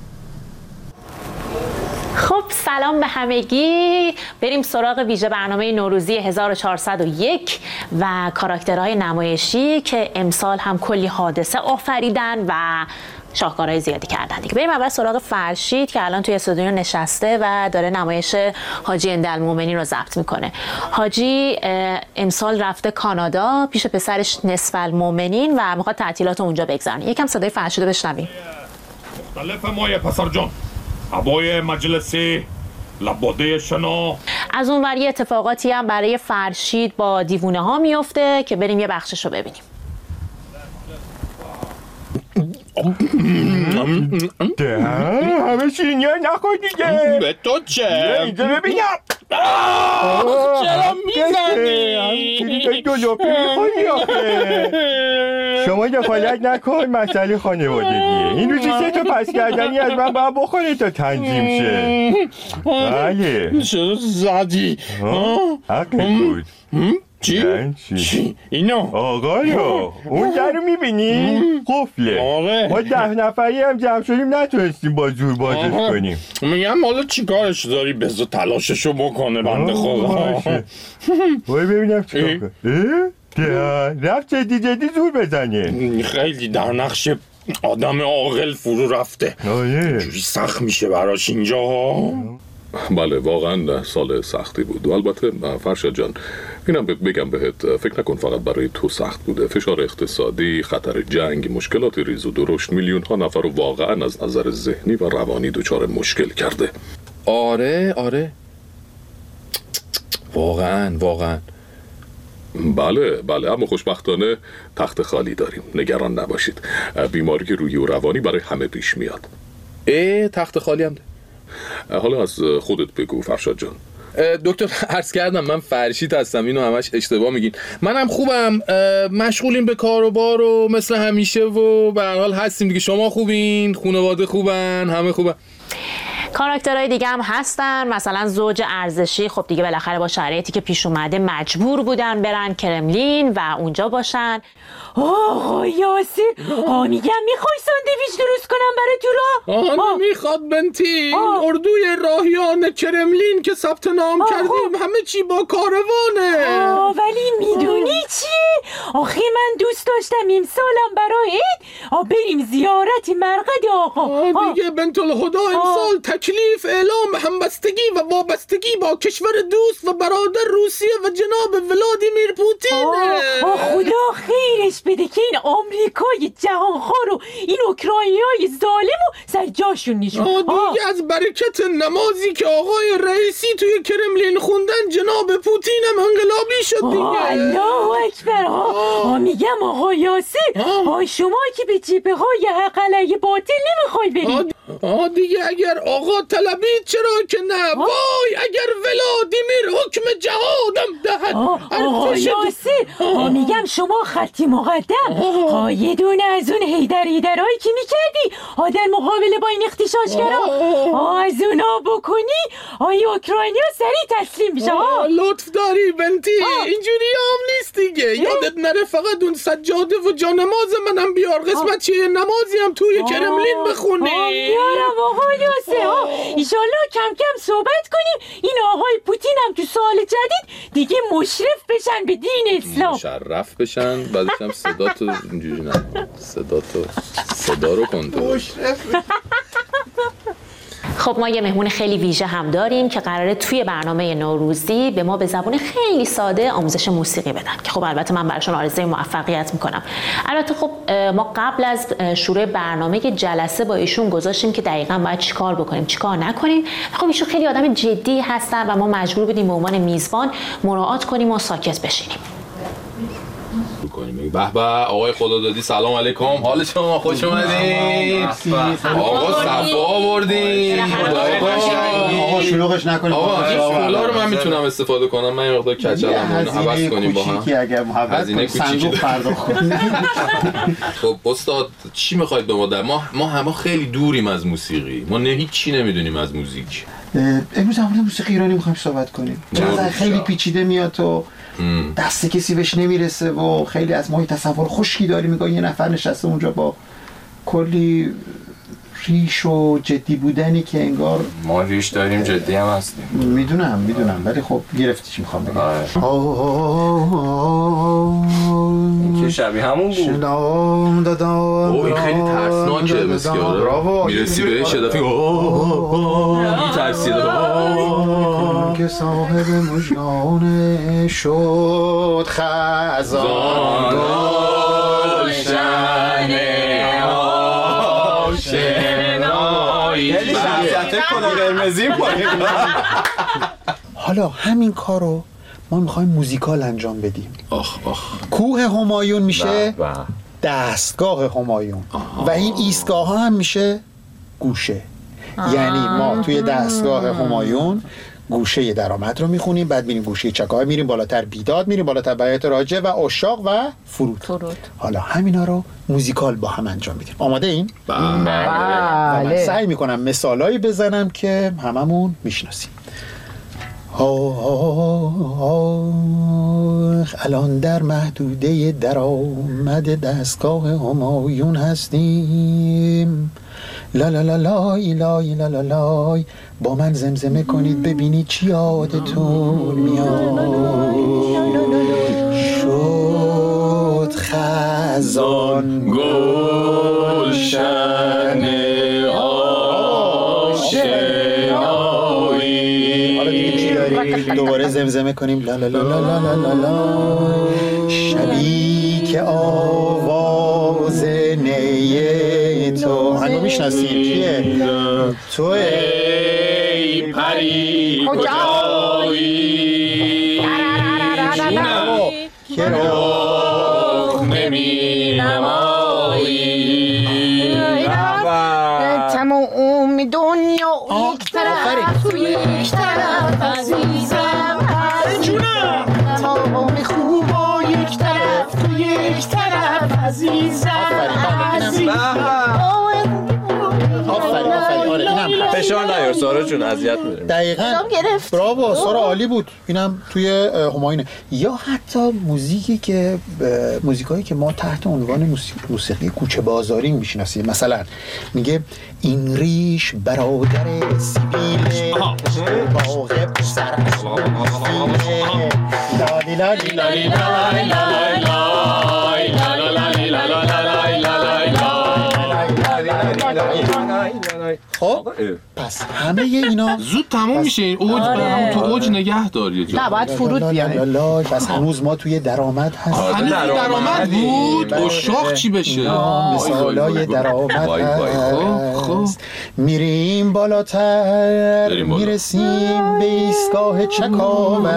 خب سلام به همگی. بریم سراغ ویژه برنامه نوروزی هزار و چهارصد و یک و کاراکترهای نمایشی که امسال هم کلی حادثه آفریدن و شاهکارهای زیادی کردن دیگه. بریم اول سراغ فرشید که الان توی استودیو نشسته و داره نمایش حاجی اندالمومنین رو ضبط میکنه. حاجی امسال رفته کانادا پیش پسرش نصف المومنین و میخواد تعطیلات اونجا بگذرونه. یکم صدای فرشید رو بشنویم. مختلف مایه پسر جان، عبای مجلسی، لباده شنا. از اون ور یه اتفاقاتی هم برای فرشید با دیوونه ها میفته که بریم یه بخشش رو ببینیم. همه شیرینی های نخور دیگه. به تو چه؟ اینجا ببینم. چرا میزنی؟ همینجوری دو لپی میخوری آخه. شما دخالت نکن، مسئله خانوادگیه. این روزی سه تا پس کردنی از من باید بخوره تا تنظیم شه. بله. چرا زدی؟ حقت بود. چی؟ چی؟ اینو؟ آقایو اون در رو میبینی؟ قفله. آره. ما ده نفری هم جمع شدیم نتونستیم با زور بازش کنیم. میگم حالا چی کارش داری؟ بذار تلاششو بکنه بنده خدا. وای ببینم چی کار. رفت جدی جدی زور بزنه. خیلی در نقش آدم عاقل فرو رفته. اینجوری سخت میشه براش اینجا. بله واقعا سال سختی بود و البته فرشاد جان اینم بگم بهت، فکر نکن فقط برای تو سخت بوده. فشار اقتصادی، خطر جنگ، مشکلات ریز و درشت میلیون ها نفر رو واقعا از نظر ذهنی و روانی دچار مشکل کرده. آره آره واقعا واقعا بله بله اما خوشبختانه تخت خالی داریم، نگران نباشید. بیماری روحی و روانی برای همه پیش میاد. اه تخت خالی هم ده. حالا از خودت بگو فرشاد جان. دکتر عرض کردم من فرشید هستم، اینو همش اشتباه میگین. منم خوبم، مشغولیم به کار و بار و مثل همیشه و به هر حال هستیم دیگه. شما خوبین؟ خانواده خوبن؟ همه خوبن؟ کاراکترهای دیگه هم هستن، مثلا زوج ارزشی خب دیگه بالاخره با شرایطی که پیش اومده مجبور بودن برن کرملین و اونجا باشن. آقا یاسر ها میگم میخوای ساندویچ درست کنم برای تو را؟ آه نمیخواد بنتی. اردوی راهیان کرملین که ثبت نام کردیم همه چی با کاروانه. آه ولی میدونی چیه؟ آخه من دوست داشتم امسالم برای عید آه بریم زیارت مرقد آقا. آه دیگه بنت الهدا امسال تکلیف اعلام همبستگی و وابستگی با کشور دوست و برادر روسیه و جناب ولادیمیر پوتینه. آه خدا خیرش بده که این آمریکای جهانخوار و این اوکراینیای ظالم و سر جاشون نشون. دیگه از برکت نمازی که آقای رئیسی توی کرملین خوندن جناب پوتین هم انقلابی شد دیگه. الله اکبر. آه میگم آقا یاسر آه شما که به جبهه های حق علیه باطل نمیخوای برید. آه دیگه اگر آقا طلبید چرا که نه. وای اگر ولادیمیر حکم جهادم دهد. آقا یاسر آه میگم شما خطی مقدم آه یه دونه از اون هیدر هیدرهایی که میکردی آه در مقابله با این اختشاشگرا آه از اونا بکنی آه اوکراینیا سریع تسلیم میشه. لطف داری بنتی. اینجوری هم نیست دیگه. یادت نره فقط اون سجاده و جانماز منم بیار، قسمت چیه نمازی هم توی کرملین بخونی. بیارم آقا یاسر. ایشالله کم کم صحبت کنیم این آقای پوتین هم تو سال جدید دیگه مشرف بشن به دین اسلام. مشرف بشن بعدش هم صدا تو اینجوری نه صدا تو صدا رو کنترل. خب ما یه مهمون خیلی ویژه هم داریم که قراره توی برنامه نوروزی به ما به زبان خیلی ساده آموزش موسیقی بدن که خب البته من براشون آرزوی موفقیت میکنم. البته خب ما قبل از شروع برنامه که جلسه با ایشون گذاشتیم که دقیقاً باید چیکار بکنیم چیکار نکنیم. خب ایشون خیلی آدم جدی هستن و ما مجبور بودیم به عنوان میزبان مراعات کنیم و ساکت بشینیم. به به آقای خدادادی سلام علیکم، حال شما خوش اومدین. آقا صفا آوردین. آقا شلوغش نکنید. آقا این کلا رو من میتونم استفاده کنم؟ من یه مقدار کچلمون عوض کنیم با هم. اگه محبت صندوق پرداخت. خب استاد چی میخواید به ما در ما ما همه خیلی دوریم از موسیقی، ما نه هیچ چی نمیدونیم از موزیک. امروز در مورد موسیقی ایرانی میخوایم صحبت کنیم. چقدر خیلی پیچیده میاد و دست کسی بهش نمیرسه و خیلی از ما تصور خشکی داریم. میگه یه نفر نشسته اونجا با کلی ریش و جدی بودنی که انگار ما ریش داریم جدی هم هستیم. میدونم میدونم ولی خب گرفتی چی میخوام بگم. این که شبیه همون بود. او این خیلی ترسناکه مسکیاره. میرسی بهش یه دفعه میترسید که صاحب مژگان شد خزان گلشن آشنایی. حالا همین کارو ما میخوایم موزیکال انجام بدیم. آخ آخ. کوه همایون میشه با با. دستگاه همایون و این ایستگاه ها هم میشه گوشه. یعنی ما توی دستگاه همایون گوشه درآمد رو میخونیم، بعد میریم گوشه چکای، میریم بالاتر بیداد، میریم بالاتر بیات راجع و عشاق و فرود. فرود. حالا همینا رو موزیکال با هم انجام میدیم. آماده این؟ بله. و من سعی میکنم مثالایی بزنم که هممون میشناسیم. الان در محدوده درآمد دستگاه همایون هستیم. لا لا لا لای لای لا لا لای با من زمزمه کنید ببینید چی یادتون میاد. شد خ از آن گلشن آشنایی. حالا دیگه چی داری؟ دوباره زمزمه کنیم لا لا لا لا لا لا لا. شبی که آواز نی تو هنو میشناسیم چیه؟ تو ای پری کجایی که رخ نمی نمایی. تمام دنیا یک طرف تو یک طرف عزیزم جونم. تمام خوبا یک طرف تو یک طرف عزیزم عزیزم. فشار نیار سارا جون، اذیت می‌کنیم. دقیقاً براو سارا، عالی بود. اینم توی همایونه. یا حتی موزیکی که موزیکایی که ما تحت عنوان موسیقی کوچه بازاری میشناسیم، مثلا میگه این ریش برادر سیبیل باغ سر لالی لالی لالی لالی خب پس همه اینا زود تموم میشه. این اوج برام تو اوج نگه داری. نه باید فرود بیاد. پس هنوز ما توی درآمد هستیم. هنوز درآمد بود. اشاق چی بشه؟ مثالای درآمد هست. میریم بالاتر، میرسیم به ایستگاه چکاوک.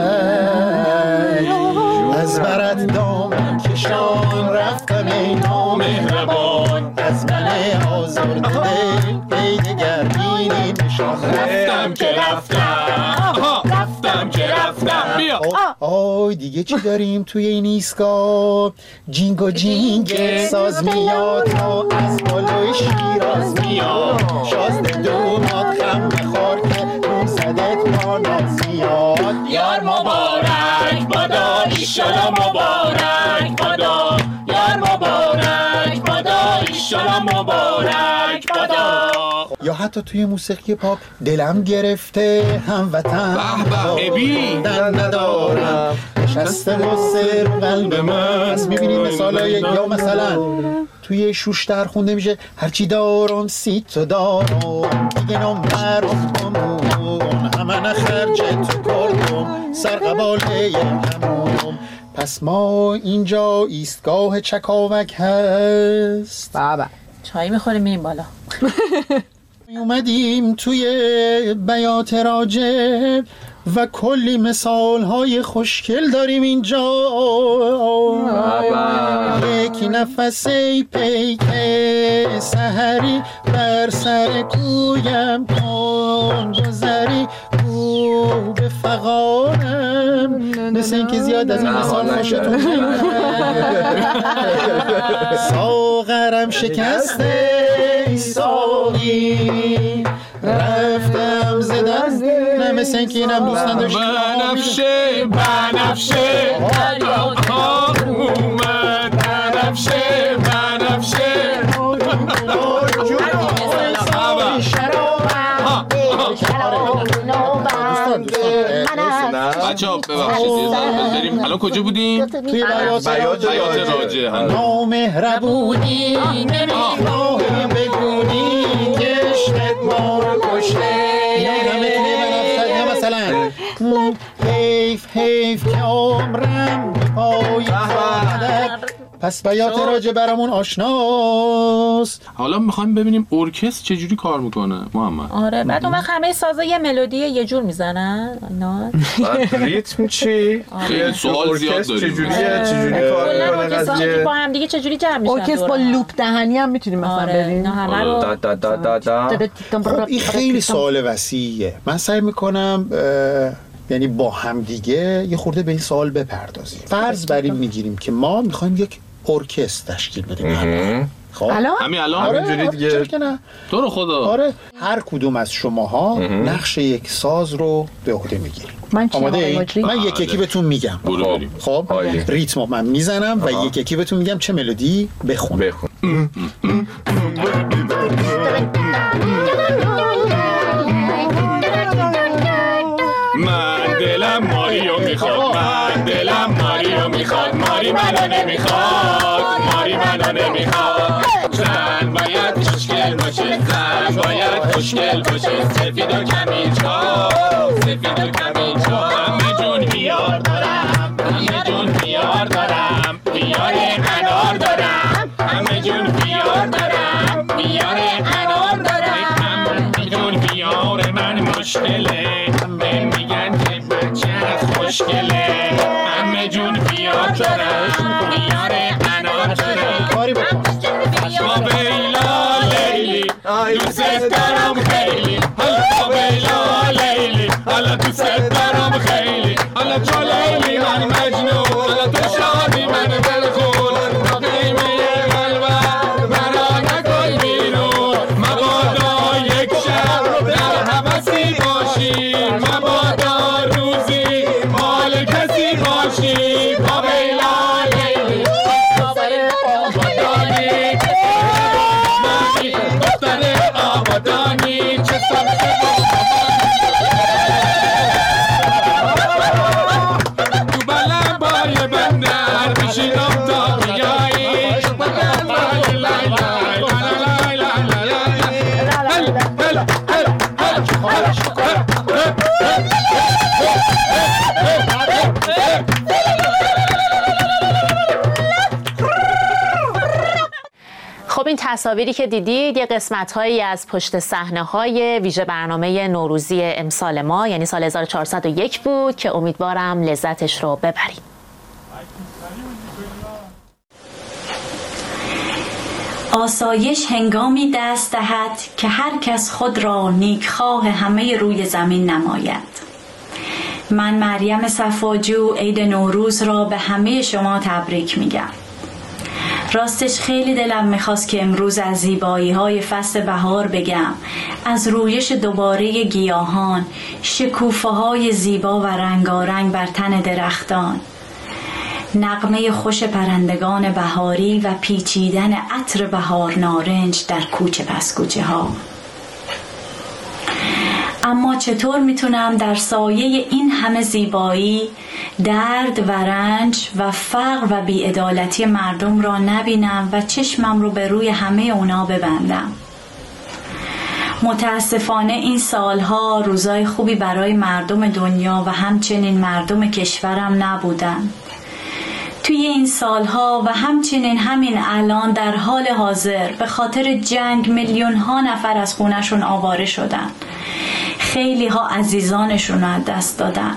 از برد دامن کشان رفتم ای نامهربان. از من آزرده ای دگر بینی نشان. رفتم که رفتم رفتم که رفتم. بیا آی دیگه چی داریم توی این ایستگاه؟ جینگ و جینگ ساز میاد تا از بالای شیراز میاد. شازده دومات خم بخور که روم زدت مانا زیاد. یار مبارک بادا ایشالا مبارک بادا. یار مبارک بادا ایشالا مبارک بادا. یا حتی توی موسیقی پاپ دلم گرفته هموطن بودن ندارم نشسته واسه رو قلب من. پس میبینید مثالای یا مثلا توی شوشتر خونده میشه هرچی دارم سی تو دارم دیگه نمبرم کمون همه خرج تو کردم سر قباله همون. پس ما اینجا ایستگاه چکاوک هست. بابا چایی میخوریم میریم بالا. اومدیم توی بیات راجب و کلی مثال های خوشگل داریم اینجا. یکی نفسی پیک سحری بر سر کویم کن گذری کو به فقارم. مثل این که زیاد از این مثال خوشتون ساغرم شکسته ساقی رفتم زدن. نه مثل این که اینم دوستان داشت بنفشه بنفشه دریا کار اومد. بنفشه بنفشه بچه ها ببخشید یه ذره بریم. الان کجا بودیم؟ توی بیات راجع. نامهربونی نمیخواهی بگونی کشتت ما رو کشته. یا مثلا حیف حیف که عمرم به پای خواهد. پس بیات راجع برامون آشناست. حالا میخوایم ببینیم ارکستر چجوری کار میکنه محمد. آره بعد اون وقت همه سازا یه ملودی یه جور میزنن. اینا ریتم چی؟ خیلی سوال زیاد داریم. چجوریه چجوری کار میکنه قضیه؟ با هم دیگه چجوری جمع میشن؟ ارکستر با لوپ دهنی هم میتونیم مثلا بریم. دا دا دا دا دا. این خیلی سوال وسیعه. من سعی میکنم یعنی با هم دیگه یه خورده به این سوال بپردازیم. فرض بر این میگیریم که ما میخوایم یک ارکستر تشکیل بدیم. خب همین الان آره اینجوری دیگه چرا که نه؟ تو رو خدا. آره هر کدوم از شماها نقش یک ساز رو به عهده میگیریم. من آماده ای؟ من یک یکی بهتون میگم. خب ریتم من میزنم و یک یکی بهتون میگم چه ملودی بخون. بخون. من دلم ماریو میخواد. من دلم ماریو میخواد. ماری منو نمیخواد. ماری منو باشه، زن باید خوشگل باشه، سفید و کمیجا، سفید و کمیجا. همه جون بیار دارم، همه جون بیار دارم، بیار انار دارم، همه جون بیار دارم، بیار انار دارم. همه جون بیار من مشکله، به میگن که بچه خوشگله. همه جون بیار دارم، بیار انار دارم. کاری بکن بیلا لیلی، دوست دارم خیلی، حالا بیلا لیلی، حالا دوست دارم خیلی، حالا تو لیلی من مجنون، حالا تو شادی من دلخون، تا قیمه قلبم مرا نکن بیرون. مبادا یک شب در حوثی باشی، مبادا روزی مال کسی باشی. با بیلا لیلی دختر آبادانی، دختر آبادانی چه سمت تو بلنبای بندر بشینم تا بیایی. لای لای لای لای لای لای خب این تصاویری که دیدید یه قسمت‌هایی از پشت صحنه‌های ویژه برنامه نوروزی امسال ما، یعنی سال هزار و چهارصد و یک بود که امیدوارم لذتش رو ببرید. آسایش هنگامی دست دهد که هر کس خود را نیکخواه همه روی زمین نماید. من مریم صفاجو عید نوروز را به همه شما تبریک میگم. راستش خیلی دلم میخواست که امروز از زیبایی های فصل بهار بگم، از رویش دوباره گیاهان، شکوفه های زیبا و رنگارنگ بر تن درختان، نغمه خوش پرندگان بهاری و پیچیدن عطر بهار نارنج در کوچه پس کوچه ها. اما چطور میتونم در سایه این همه زیبایی درد و رنج و فقر و بی‌عدالتی مردم را نبینم و چشمم رو به روی همه اونا ببندم؟ متاسفانه این سالها روزای خوبی برای مردم دنیا و همچنین مردم کشورم نبودن. توی این سالها و همچنین همین الان در حال حاضر به خاطر جنگ میلیون ها نفر از خونشون آواره شدن. خیلی ها عزیزانشون رو از دست دادن.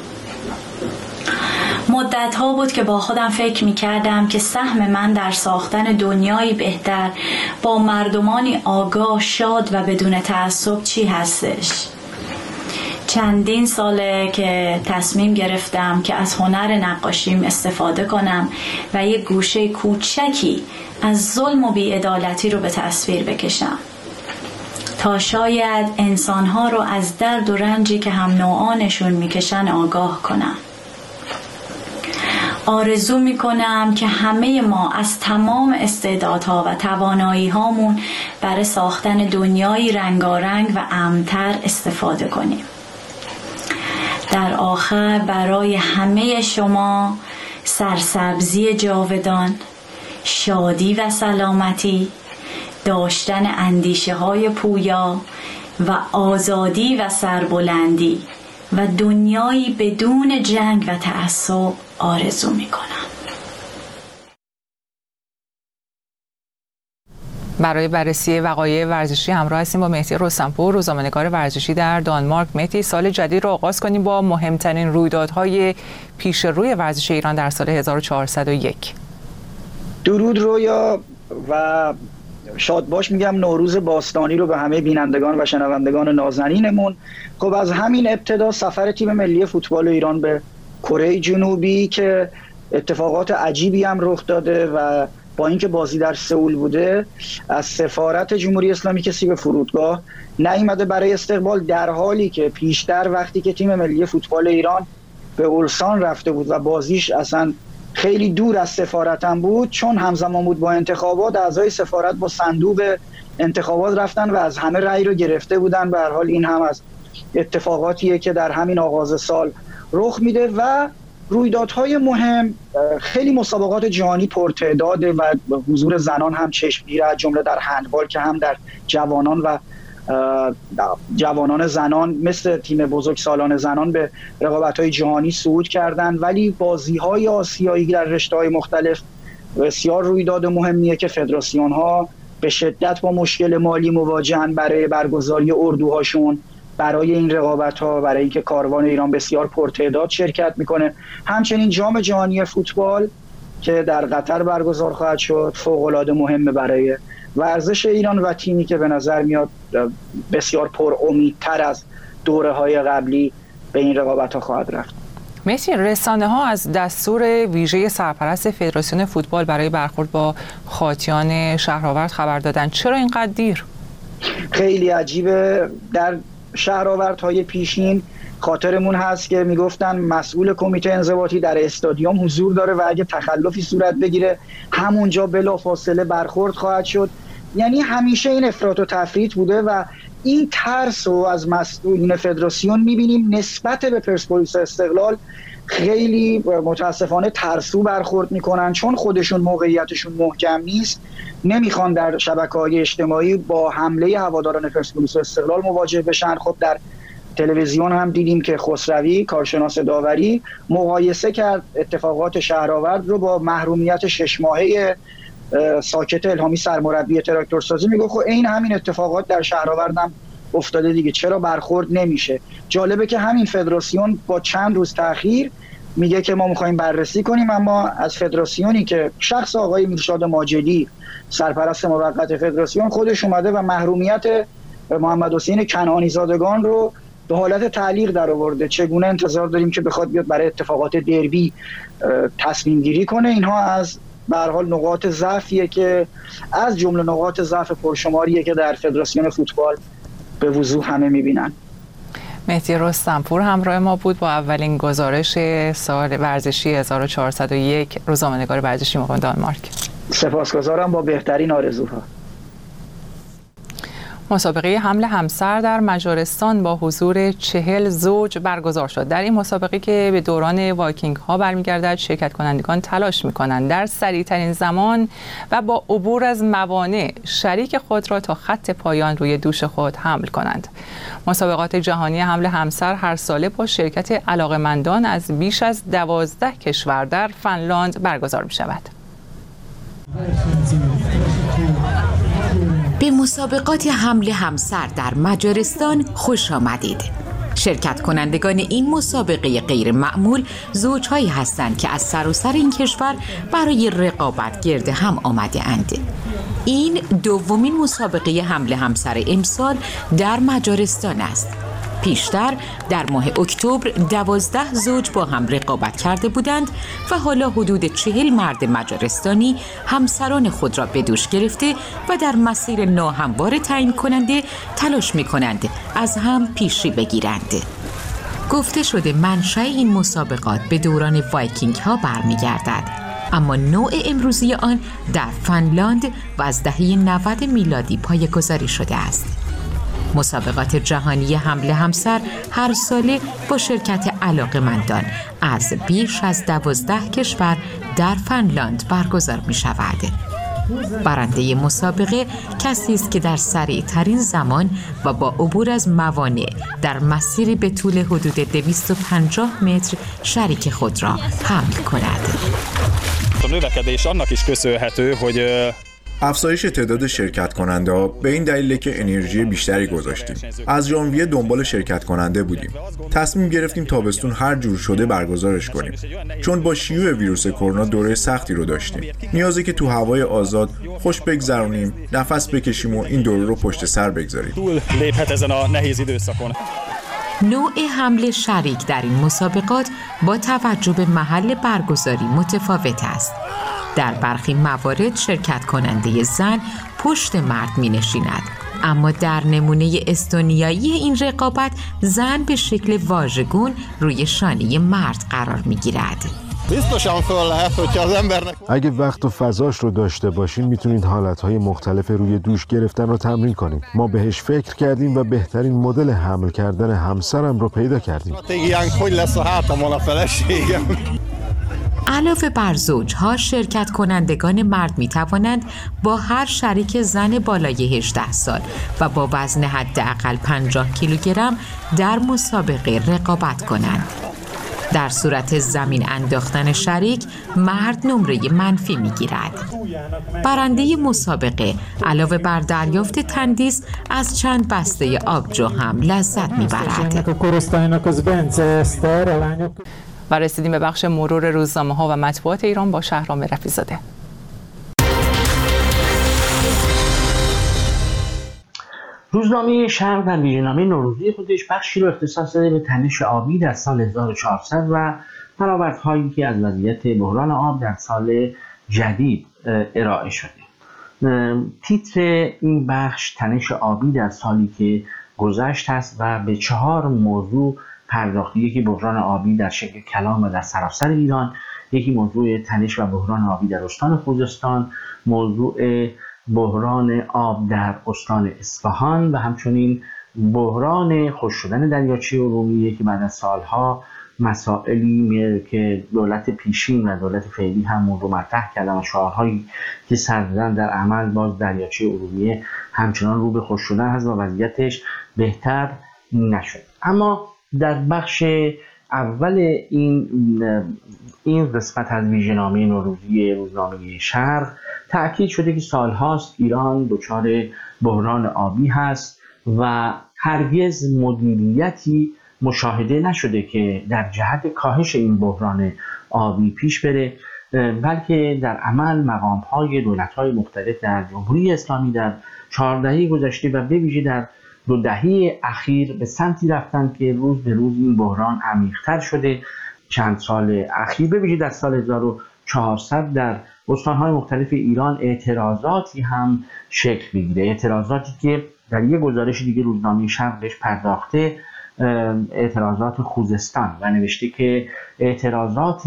مدت ها بود که با خودم فکر می کردم که سهم من در ساختن دنیایی بهتر با مردمانی آگاه، شاد و بدون تعصب چی هستش. چندین ساله که تصمیم گرفتم که از هنر نقاشیم استفاده کنم و یک گوشه کوچکی از ظلم و بی‌عدالتی رو به تصویر بکشم تا شاید انسانها رو از درد و رنجی که هم نوعانشون میکشن آگاه کنم. آرزو میکنم که همه ما از تمام استعدادها و توانایی هامون برای ساختن دنیایی رنگارنگ و امن‌تر استفاده کنیم. در آخر برای همه شما سرسبزی جاودان، شادی و سلامتی، داشتن اندیشه های پویا و آزادی و سربلندی و دنیایی بدون جنگ و تعصب آرزو می کنم. برای بررسی وقایع ورزشی همراه هستیم با مهدی رستمپور، روزنامه‌نگار ورزشی در دانمارک. مهدی، سال جدید رو آغاز کنیم با مهمترین رویدادهای پیش روی ورزش ایران در سال هزار و چهارصد و یک. درود رویا و شادباش میگم نوروز باستانی رو به همه بینندگان و شنوندگان نازنینمون. خب از همین ابتدا سفر تیم ملی فوتبال ایران به کره جنوبی که اتفاقات عجیبی هم رخ داده و با اینکه بازی در سئول بوده از سفارت جمهوری اسلامی کسی به فرودگاه نیامده برای استقبال، در حالی که پیشتر وقتی که تیم ملی فوتبال ایران به اولسان رفته بود و بازیش اصلا خیلی دور از سفارتم بود، چون همزمان بود با انتخابات، اعضای سفارت با صندوق انتخابات رفتن و از همه رأی رو گرفته بودن. به هر حال این هم از اتفاقاتیه که در همین آغاز سال رخ میده و رویدادهای مهم، خیلی مسابقات جهانی پرتعداده و حضور زنان هم چشمگیره، از جمله در هندبال که هم در جوانان و جوانان زنان مثل تیم بزرگسالان زنان به رقابت‌های جهانی صعود کردند، ولی بازی‌های آسیایی در رشته‌های مختلف بسیار رویداد مهمیه که فدراسیون‌ها به شدت با مشکل مالی مواجهن برای برگزاری اردوهاشون برای این رقابت‌ها، برای اینکه کاروان ایران بسیار پرتعداد شرکت میکنه. همچنین جام جهانی فوتبال که در قطر برگزار خواهد شد فوق‌العاده مهمه برای ورزش ایران و تیمی که به نظر میاد بسیار پر امیدتر از دوره‌های قبلی به این رقابت‌ها خواهد رفت. مسی، رسانه ها از دستور ویژه سرپرست فدراسیون فوتبال برای برخورد با خاطیان شهرآورد خبر دادن. چرا اینقدر دیر؟ خیلی عجیبه. در شهرآوردهای پیشین خاطرمون هست که میگفتن مسئول کمیته انضباطی در استادیوم حضور داره و اگه تخلفی صورت بگیره همونجا بلافاصله برخورد خواهد شد. یعنی همیشه این افراط و تفریط بوده و این ترس رو از مسئولین فدراسیون میبینیم نسبت به پرسپولیس استقلال خیلی متاسفانه ترسو برخورد میکنن، چون خودشون موقعیتشون محکم نیست، نمیخوان در شبکه‌های اجتماعی با حمله هواداران پرسپولیس استقلال مواجه بشن. خب در تلویزیون هم دیدیم که خسروی کارشناس داوری مقایسه کرد اتفاقات شهرآورد رو با محرومیت شش ماهه ساکت الهامی سرمربی تراکتورسازی. میگه خب این همین اتفاقات در شهرآورد هم افتاده دیگه، چرا برخورد نمیشه؟ جالبه که همین فدراسیون با چند روز تأخیر میگه که ما میخوایم بررسی کنیم، اما از فدراسیونی که شخص آقای میرشاد ماجدی سرپرست موقت فدراسیون خودش اومده و محرومیت محمد حسین کنعانی زادگان رو به حالت تعلیق در آورده، چگونه انتظار داریم که بخواد بیاد برای اتفاقات دربی تصمیم گیری کنه؟ اینها از به هر حال نقاط ضعفیه که از جمله نقاط ضعف پرشماریه که در فدراسیون فوتبال به وضوح همه میبینن. مهدی رستمپور همراه ما بود با اولین گزارش سال ورزشی هزار و چهارصد و یک، روزنامه‌نگار ورزشی مقام دانمارک. سپاسگزارم، با بهترین آرزوها. مسابقه حمل همسر در مجارستان با حضور چهل زوج برگزار شد. در این مسابقه که به دوران وایکینگ ها برمیگردد، شرکت کنندگان تلاش میکنند در سریع ترین زمان و با عبور از موانع شریک خود را تا خط پایان روی دوش خود حمل کنند. مسابقات جهانی حمل همسر هر ساله با شرکت علاقه‌مندان از بیش از دوازده کشور در فنلاند برگزار می شود. به مسابقات حمل همسر در مجارستان خوش آمدید. شرکت کنندگان این مسابقه غیر معمول زوجهایی هستند که از سراسر این کشور برای رقابت گرد هم آمده اند. این دومین مسابقه حمل همسر امسال در مجارستان است. پیشتر در ماه اکتبر دوازده زوج با هم رقابت کرده بودند و حالا حدود چهل مرد مجارستانی همسران خود را به دوش گرفته و در مسیر ناهموار تعیین کننده تلاش می کنند از هم پیشی بگیرند. گفته شده منشأ این مسابقات به دوران وایکینگ ها برمیگردد، اما نوع امروزی آن در فنلاند و از دهه نود میلادی پایه‌گذاری شده است. مسابقات جهانی حمل همسر هر ساله با شرکت علاقه‌مندان از بیش از دوازده کشور در فنلاند برگزار می شود. برنده مسابقه کسی است که در سریع ترین زمان و با عبور از موانع در مسیری به طول حدود دویست و پنجاه متر شریک خود را حمل کند. افزایش تعداد شرکت کننده ها به این دلیل که انرژی بیشتری گذاشتیم. از ژانویه دنبال شرکت کننده بودیم. تصمیم گرفتیم تابستون هر جور شده برگزارش کنیم. چون با شیوع ویروس کرونا دوره سختی رو داشتیم. نیازه که تو هوای آزاد خوش بگذرونیم، نفس بکشیم و این دوره رو پشت سر بگذاریم. نوع حمل شریک در این مسابقات با توجه به محل برگزاری متفاوت است. در برخی موارد شرکت کننده زن پشت مرد می نشیند اما در نمونه استونیایی این رقابت زن به شکل واژگون روی شانه مرد قرار می‌گیرد. اگه وقت و فضاش رو داشته باشین میتونید حالتهای مختلف روی دوش گرفتن رو تمرین کنید. ما بهش فکر کردیم و بهترین مدل حمل کردن همسرم رو پیدا کردیم. علاوه بر زوجها، شرکت کنندگان مرد می توانند با هر شریک زن بالای هجده سال و با وزن حداقل پنجاه کیلوگرم در مسابقه رقابت کنند. در صورت زمین انداختن شریک، مرد نمره منفی می گیرد. برنده مسابقه علاوه بر دریافت تندیس از چند بسته آبجو هم لذت می برد. و رسیدیم به بخش مرور روزنامه ها و مطبوعات ایران با شهرام رفیع‌زاده. روزنامه شرق در ویژه‌نامه نوروزی خودش بخشی رو اختصاص داده به تنش آبی در سال هزار و چهارصد و برآوردهایی که از وضعیت بحران آب در سال جدید ارائه شده. تیتر این بخش تنش آبی در سالی که گذشت است و به چهار موضوع پرداخته. یکی بحران آبی در شکل کلان و در سراسر ایران، یکی موضوع تنش و بحران آبی در استان خوزستان، موضوع بحران آب در استان اصفهان و همچنین بحران خشک شدن دریاچه ارومیه که بعد از سالها مسائلی که دولت پیشین و دولت فعلی هم رو مطرح کردن و شعارهایی که سر دادن در عمل باز دریاچه ارومیه همچنان رو به خشک شدن هست و وضعیتش بهتر نشد. اما در بخش اول این این قسمت از ویژه‌نامه نوروزی روزنامه شرق تأکید شده که سالهاست ایران دچار بحران آبی هست و هرگز مدیریتی مشاهده نشده که در جهت کاهش این بحران آبی پیش بره، بلکه در عمل مقام‌های دولت‌های مختلف در جمهوری اسلامی در چهار دهه گذشته و به ویژه در دو دهه اخیر به سمتی رفتن که روز به روز این بحران عمیق‌تر شده. چند سال اخیر به ویژه در سال هزار و چهارصد در استان‌های مختلف ایران اعتراضاتی هم شکل می‌گیره، اعتراضاتی که در یک گزارش دیگه روزنامه شرق بهش پرداخته، اعتراضات خوزستان و نوشته که اعتراضات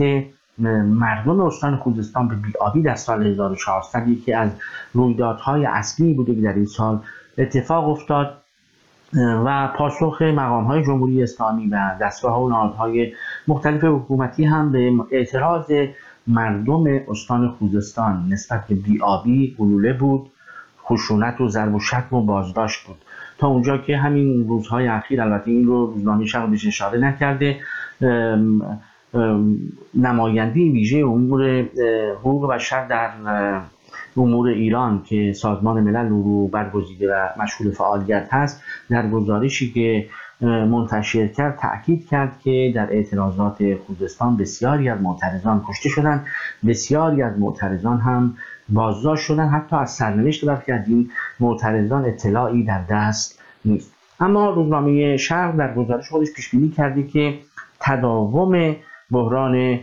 مردم استان خوزستان به بی‌آبی در سال هزار و چهارصد یکی از رویدادهای اصلی بوده که در این سال اتفاق افتاد و پاسخ مقام‌های جمهوری اسلامی و دستگاه‌ها و نهادهای مختلف حکومتی هم به اعتراض مردم استان خوزستان نسبت به بی‌آبی گلوله بود، خشونت و ضرب و شتم و بازداشت بود. تا اونجا که همین روزهای اخیر، البته این رو روزنامه شرق بهش اشاره نکرده، ام ام نماینده ویژه امور حقوق بشر در امور ایران که سازمان ملل رو برگزیده و مشغول فعالیت هست، در گزارشی که منتشر کرد تأکید کرد که در اعتراضات خوزستان بسیاری از معترضان کشته شدند، بسیاری از معترضان هم بازداشت شدند، حتی از سرنوشت برخی از این معترضان اطلاعی در دست نیست. اما روزنامه شرق در گزارش خودش پیش بینی کرده که تداوم بحران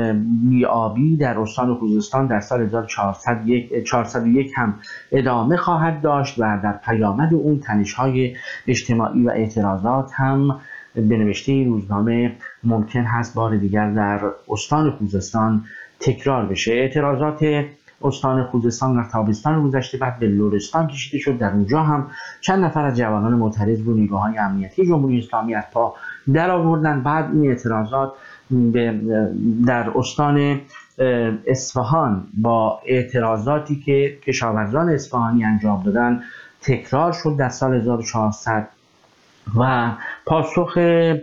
بی‌آبی در استان خوزستان در سال هزار و چهارصد و یک هم ادامه خواهد داشت و در پیامد اون تنش‌های اجتماعی و اعتراضات هم به نوشته روزنامه ممکن هست بار دیگر در استان خوزستان تکرار بشه. اعتراضات استان خوزستان در تابستان گذشته بعد به لرستان کشیده شد. در اونجا هم چند نفر از جوانان معترض رو نیروهای امنیتی جمهوری اسلامی از پا در آوردن. بعد این اعتراضات در استان اصفهان با اعتراضاتی که کشاورزان اصفهانی انجام دادن تکرار شد در سال هزار و چهارصد و پاسخ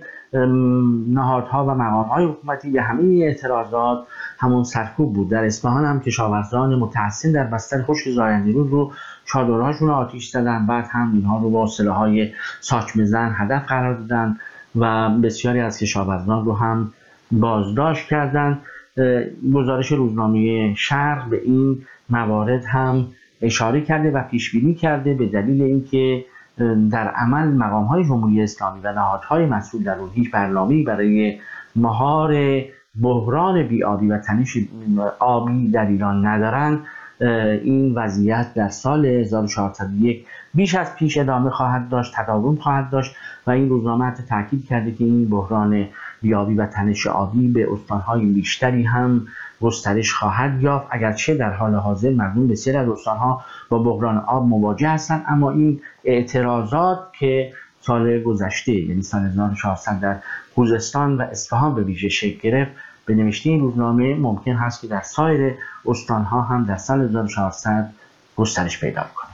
نهادها و مقام‌های حکومتی به همین اعتراضات همون سرکوب بود. در اصفهان هم کشاورزان متحصن در بستر خشک زاینده‌رود رو چادرهاشون رو آتش زدن، بعد هم اینها رو با سلاح‌های ساچمه‌زن هدف قرار دادن و بسیاری از کشاورزان رو هم بازداشت کردند. گزارش روزنامه شرق به این موارد هم اشاره کرده و پیش بینی کرده به دلیل اینکه در عمل مقام‌های جمهوری اسلامی و نهادهای مسئول در اون هیچ برنامه‌ای برای مهار بحران بی‌آبی و تنش آبی در ایران ندارند. این وضعیت در سال هزار و چهارصد و یک بیش از پیش ادامه خواهد داشت، تداوم خواهد داشت و این روزنامه حتی تاکید کرده که این بحران بیابی و تنش آبی به استان‌های بیشتری هم گسترش خواهد یافت، اگرچه در حال حاضر مردم بسیاری از استان‌ها با بحران آب مواجه هستند، اما این اعتراضات که سال گذشته یعنی سال هزار و چهارصد در خوزستان و اصفهان به ویژه شکل گرفت، به نوشته این روزنامه ممکن هست که در سایر استان‌ها هم در سال هزار و چهارصد گسترش پیدا کنه.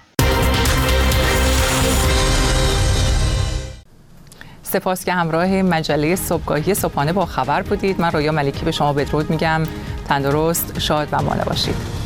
سپاس که همراه مجله صبحگاهی صبحانه با خبر بودید. من رویا ملکی به شما بدرود میگم. تندرست، شاد و مانده باشید.